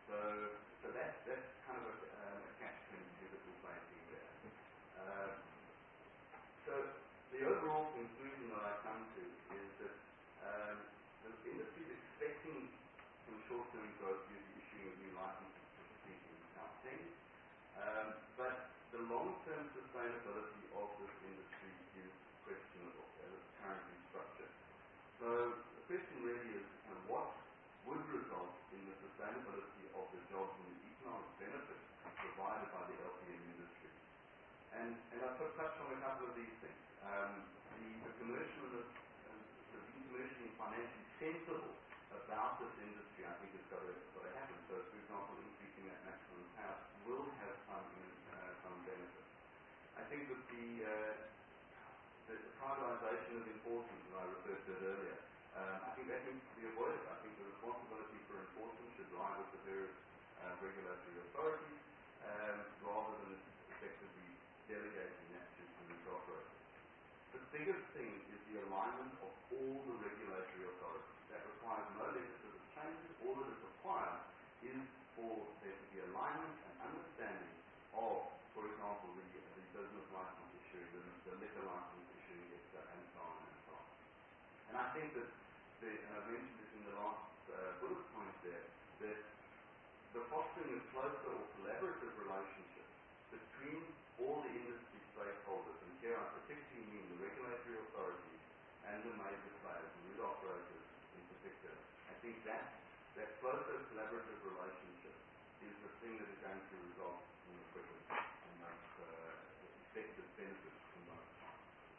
So, so that, that's kind of a, um, a catch twenty-two that we're facing there. Uh, so the overall conclusion that I come to is that um, the industry is expecting some short-term growth due to the issuing of new licenses to proceed in Gauteng. Um, but the long-term sustainability of this industry is questionable as it's currently structured. So the question really is, you know, what would result in the sustainability of the jobs and the economic benefits provided by the L P M industry? And, and I've touched on a couple of these things. Um, the, the commercial, the, uh, the commercially and financially sensible about this industry, I think, has got to, got to happen. So, for example, increasing that maximum payout will have some, uh, some benefits. I think that the, uh, the, the privatization is important, as I referred to it earlier. Um, I think that needs to be avoided. I think the responsibility for enforcement should lie with the various uh, regulatory authorities um, rather than effectively delegating that to commercial operators. The biggest thing is the alignment of all the regulatory authorities. That requires no legislative changes. All that is required is for there to be alignment and understanding of, for example, the, the business license issuing, the, the liquor license issuing, and so on and so on. And I think that, the, and I mentioned this in the last uh, bullet point there, that the fostering of closer or collaborative relationships between all the industry stakeholders, and here I particularly mean the regulatory authorities and the major players, the route operators in particular. I think that, that closer collaborative relationship is the thing that is going to result in the quickest and most uh, effective benefits from both sides.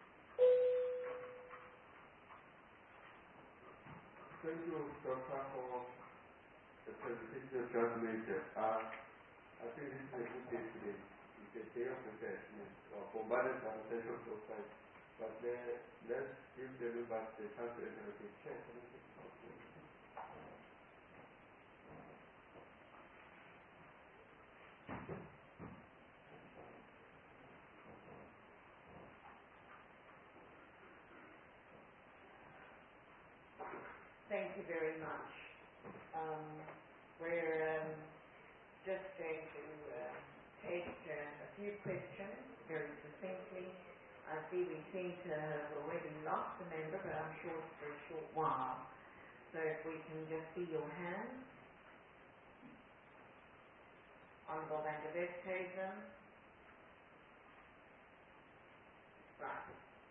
Thank you, Doctor, for the presentation you just made. Uh, I think this is a good day today. It's a day of refreshment uh, for balance and essential society. But uh, let's give the members the chance to interrogate. Chair, can you take Thank you very much. Um, we're um, just going to uh, take uh, a few questions very succinctly. I see we seem to have already lost a member, but I'm sure it's for a short while. So if we can just see your hand. Honourable Member Westhuizen. Right.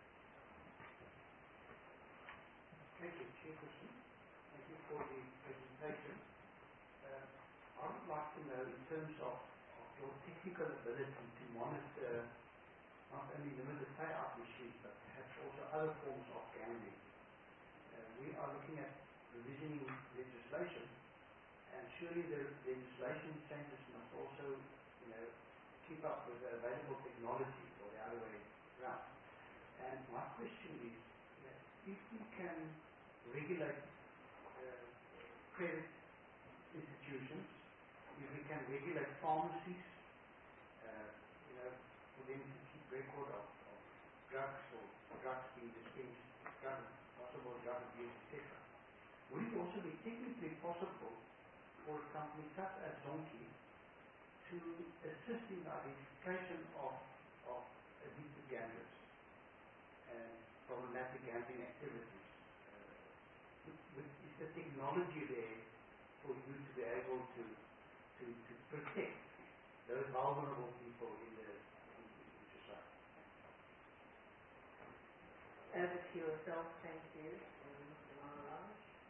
Thank you, Chairperson. Thank you for the presentation. Uh, I would like to know, in terms of, of your technical ability to monitor not only limited payout machines, but perhaps also other forms of gambling. Uh, we are looking at revisioning legislation, and surely the legislation changes must also, you know, keep up with the available technology, or the other way around. And my question is, you know, if we can regulate uh, credit institutions, if we can regulate pharmacies, uh, you know, for them to keep record of, of drugs or drugs being dispensed, drug, possible drug abuse, et cetera. Would it also be technically possible for a company such as Zonke to assist in the identification of, of addicted gamblers and problematic gambling activities? Uh, with, with, is the technology there for you to be able to, to, to protect those vulnerable people in the, in, in society? Over to yourself, thank you, Mister Maharaj.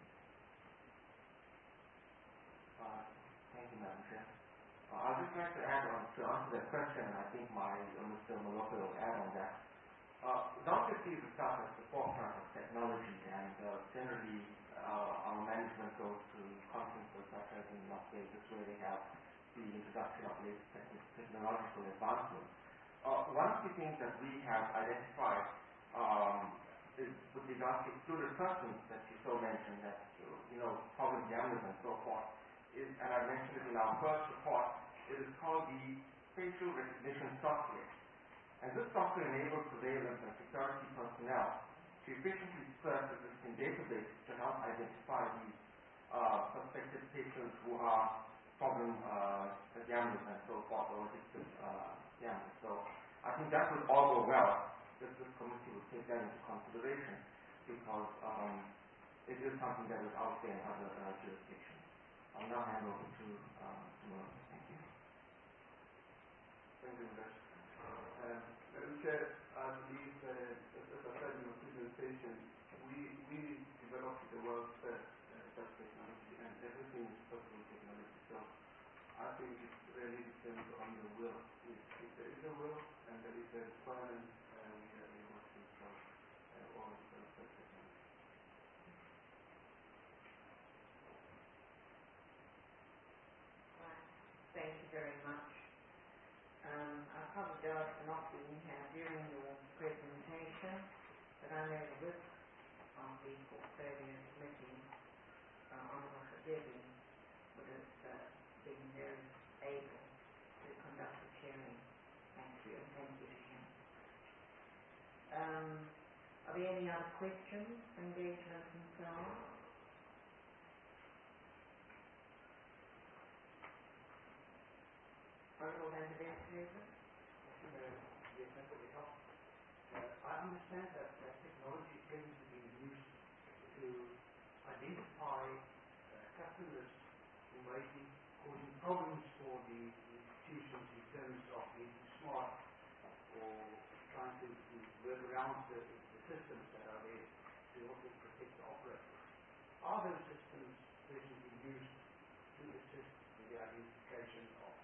Uh, thank you, Madam Chair. Uh, I'd just like to add on to answer that question, and I think my uh, Mister Malope will add on that. Uh, Zonke sees itself as the forefront of technology, and uh, generally uh, our management goes to conferences such as in Las Vegas where they have the introduction of latest te- technological advancements. Uh, one of the things that we have identified um, is with regards to excluded persons that you so mentioned, that you know, problem gamblers and so forth. Is, and I mentioned it in our first report, it is called the facial recognition software. And this software enables surveillance and security personnel to efficiently search existing databases to help identify these uh, suspected patrons who are problem uh, gamblers and so forth, or addictive uh, gamblers. So I think that would all go well if this committee would take that into consideration, because um, it is something that is out there in other uh, jurisdictions. I'll now hand over to uh, Simone. Thank you. Thank you, Ramesh. Um, Madam Chair, I believe, uh, as, as I said in my presentation, we, we developed the world's first uh, such technology, and everything is possible technology. So I think it really depends on the will. If, if there is a will and there is a requirement, uh, we are able to solve uh, all of those such technology. Right. Thank you very much. Um, I apologize for not being here during your presentation, but I know the work of the Portfolio Committee uh, on what Debbie would have uh, been very able to conduct the hearing. Thank you, and thank you to him. Um, are there any other questions, engagements, and so on? Honourable Investigator? Yes, that will help. Uh, I understand that uh, technology is going to be used to identify uh, customers who may be causing problems for the institutions in terms of being too smart or trying to, to work around the, the systems that are there to help them protect the operators. Are those systems presently used to assist in the identification of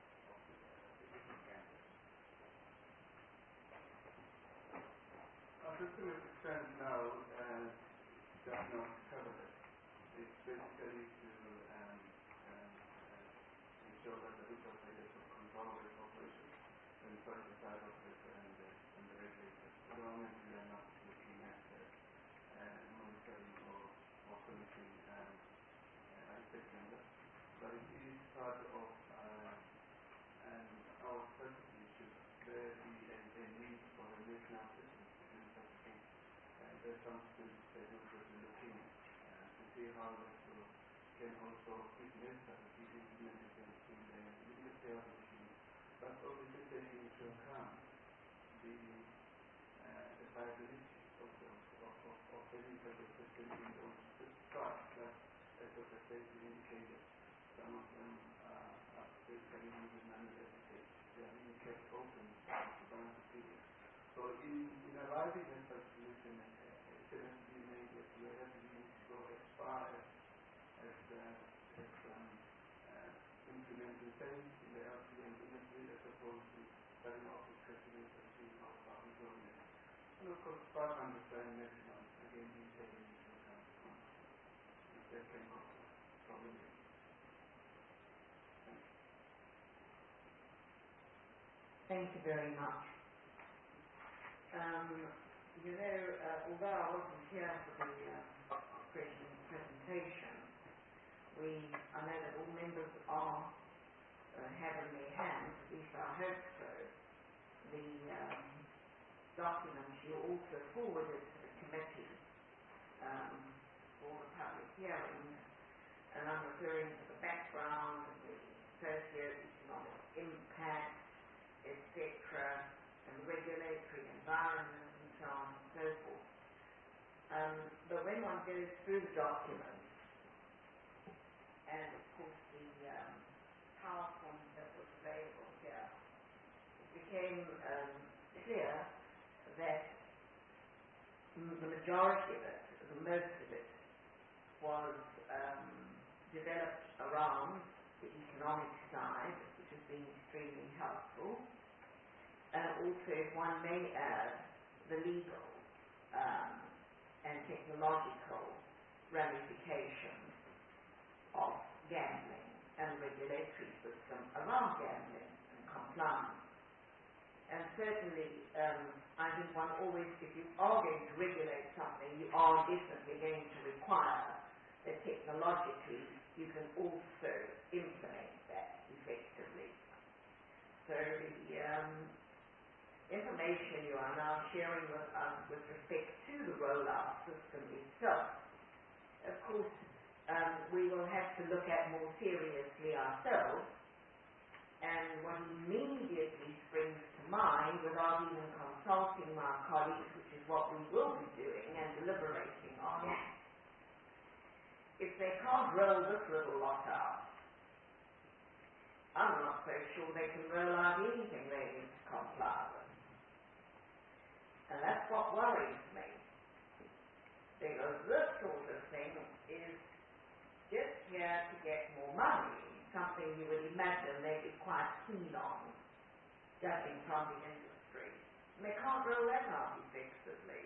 Our system as it stands now uh, does not cover it. It's basically to um, um, uh, ensure that the big operators will control the operation and first the side operator and the, and the regulators. At the moment we are not looking at uh, uh, monitoring or, or policing um, uh, aspect numbers, but it is part of uh, and our strategy should there be a, a need for a national system. There's some studies that we're looking uh, to see how that will, can also be necessary to implement it in the Ministry of Machine, but obviously taking into account the, uh, the viability of, the, of, of, of any type of system in those parts that, as Doctor Stacy indicated, some of them uh, are basically using manual stage. They are being kept open to balance the period. So in, in arriving at such solution, it has to be made that we have to go as far as, as, uh, as um, uh, implementing things in the L T and industry as opposed to starting off with precedents and seeing how far we go in it. And of course, part understanding maximum, again, being taken into account if that can go problem. Thank you very much. Um, you know, uh, although I wasn't here for the uh, presentation, we, I know that all members are uh, have in their hands, at least I hope so, the um, documents you also forwarded to the committee um, for the public hearing, and I'm referring to the background, the socio-economic impact, et cetera, and regulatory environment, and so on and so forth. Um, but when one goes through the documents, and of course the um, PowerPoint that was available here, it became um, clear that m- the majority of it, the most of it, was um, developed around the economic side, which has been extremely helpful. And also, if one may add, the legal um, and technological ramifications of gambling and regulatory system around gambling and compliance. And certainly, um, I think one always, if you are going to regulate something, you are definitely going to require that technologically you can also implement that effectively. So the um, information you are now sharing with us with respect to the rollout system itself, of course, um, we will have to look at more seriously ourselves. And what immediately springs to mind, without even consulting my colleagues, which is what we will be doing and deliberating on, if they can't roll this little lot out, I'm not so sure they can roll out anything they need to comply with. And that's what worries me. Because this sort of thing is just here to get more money, something you would imagine they'd be quite keen on, judging from the industry. And they can't roll that out effectively.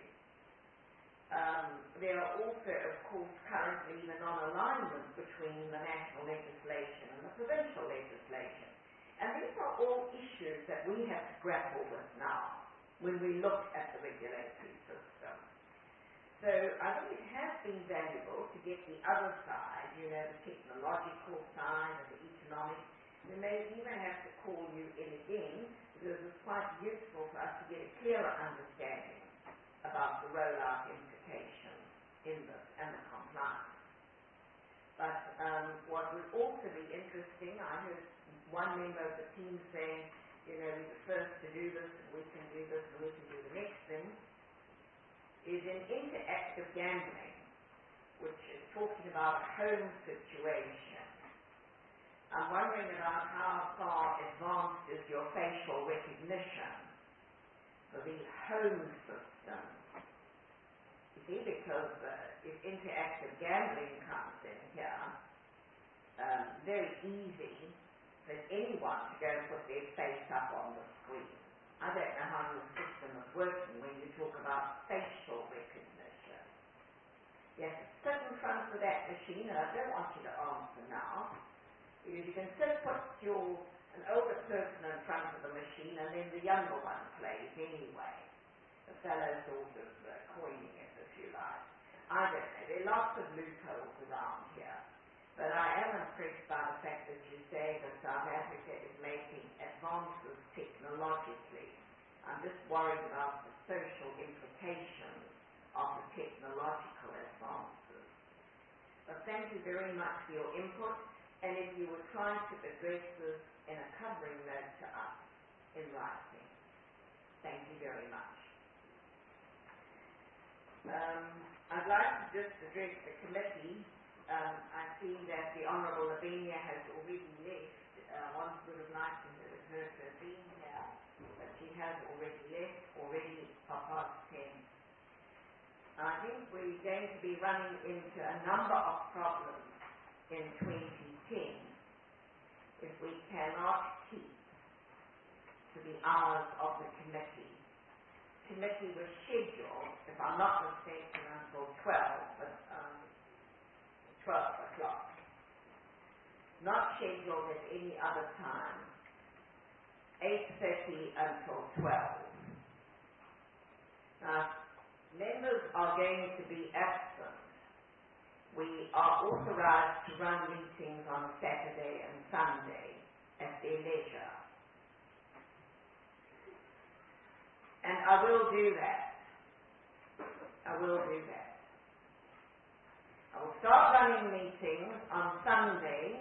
Um, there are also, of course, currently the non-alignment between the national legislation and the provincial legislation. And these are all issues that we have to grapple with now when we look at the regulatory system. So I think it has been valuable to get the other side, you know, the technological side and the economic. We may even have to call you in again, because it's quite useful for us to get a clearer understanding about the rollout implications in this and the compliance. But um, what would also be interesting, I heard one member of the team saying, you know, we're the first to do this, and we can do this, and we can do the next thing, is in interactive gambling, which is talking about a home situation. I'm wondering about how far advanced is your facial recognition for the home system. You see, because uh, if interactive gambling comes in here, um, very easy for anyone to go and put their face up on the screen. I don't know how your system is working when you talk about facial recognition. You have to sit in front of that machine, and I don't want you to answer now, because you can sit, put your, an older person in front of the machine, and then the younger one plays anyway. The fellow sort of uh, coining it, if you like. I don't know. There are lots of loopholes around here. But I am impressed by the fact that you say that South Africa is making advances technologically. I'm just worried about the social implications of the technological advances. But thank you very much for your input, and if you would try to address this in a covering note to us in writing. Thank you very much. Um, I'd like to just address the committee. Um, I see that the Honourable Lavinia has already left. Uh, one would have liked to have heard her being here, but she has already left, already half past ten. I think we're going to be running into a number of problems in twenty ten if we cannot keep to the hours of the committee. The committee was scheduled, if I'm not mistaken, until twelve, but um, twelve o'clock. Not scheduled at any other time. eight thirty until twelve. Now, members are going to be absent. We are authorized to run meetings on Saturday and Sunday at their leisure. And I will do that. I will do that. I will start running meetings on Sunday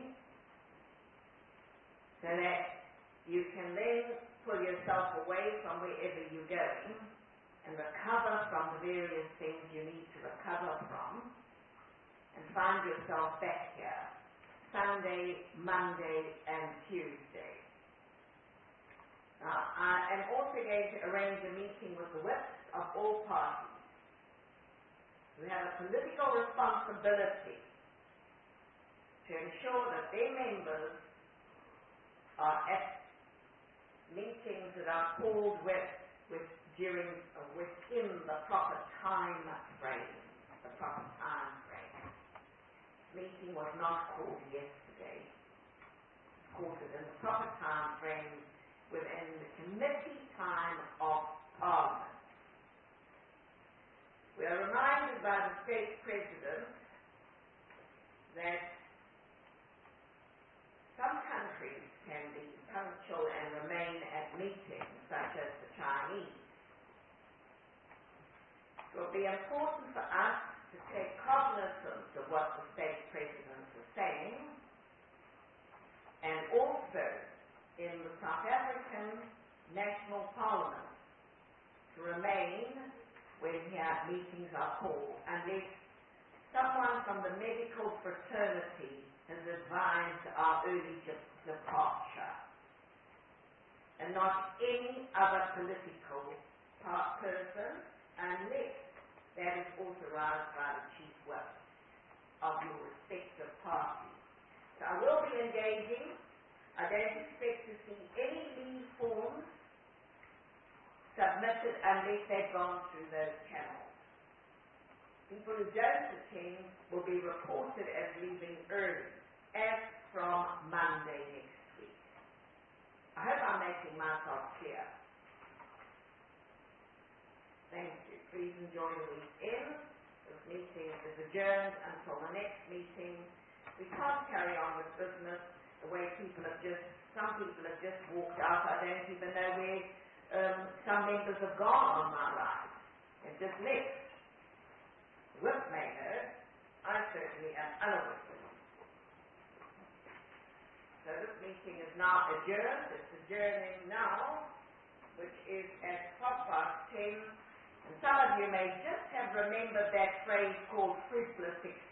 so that you can then pull yourself away from wherever you're going and recover from the various things you need to recover from and find yourself back here Sunday, Monday, and Tuesday. Now, I am also going to arrange a meeting with the whips of all parties. We have a political responsibility to ensure that their members are at meetings that are called with, with during uh, within the proper time frame. The proper time frame. The meeting was not called yesterday. Called it in the proper time frame within the committee time of Parliament. We are reminded by the State President that some countries can be punctual and remain at meetings, such as the Chinese. It will be important for us to take cognizance of what the State President is saying, uh, meetings are called unless someone from the medical fraternity has advised our early de- departure, and not any other political part person, unless that is authorized by the chief whip of your respective parties. So I will be engaging. I don't expect to see any leave forms submitted unless they've gone through those channels. People who don't attend will be reported as leaving early, as from Monday next week. I hope I'm making myself clear. Thank you. Please enjoy the weekend. This meeting is adjourned until the next meeting. We can't carry on with business the way people have just, some people have just walked out. I don't even know where um, some members have gone on my right. They've just left. Whip may know. I certainly am unaware. So this meeting is now adjourned. It's adjourning now, which is at half past ten. And some of you may just have remembered that phrase called fruitless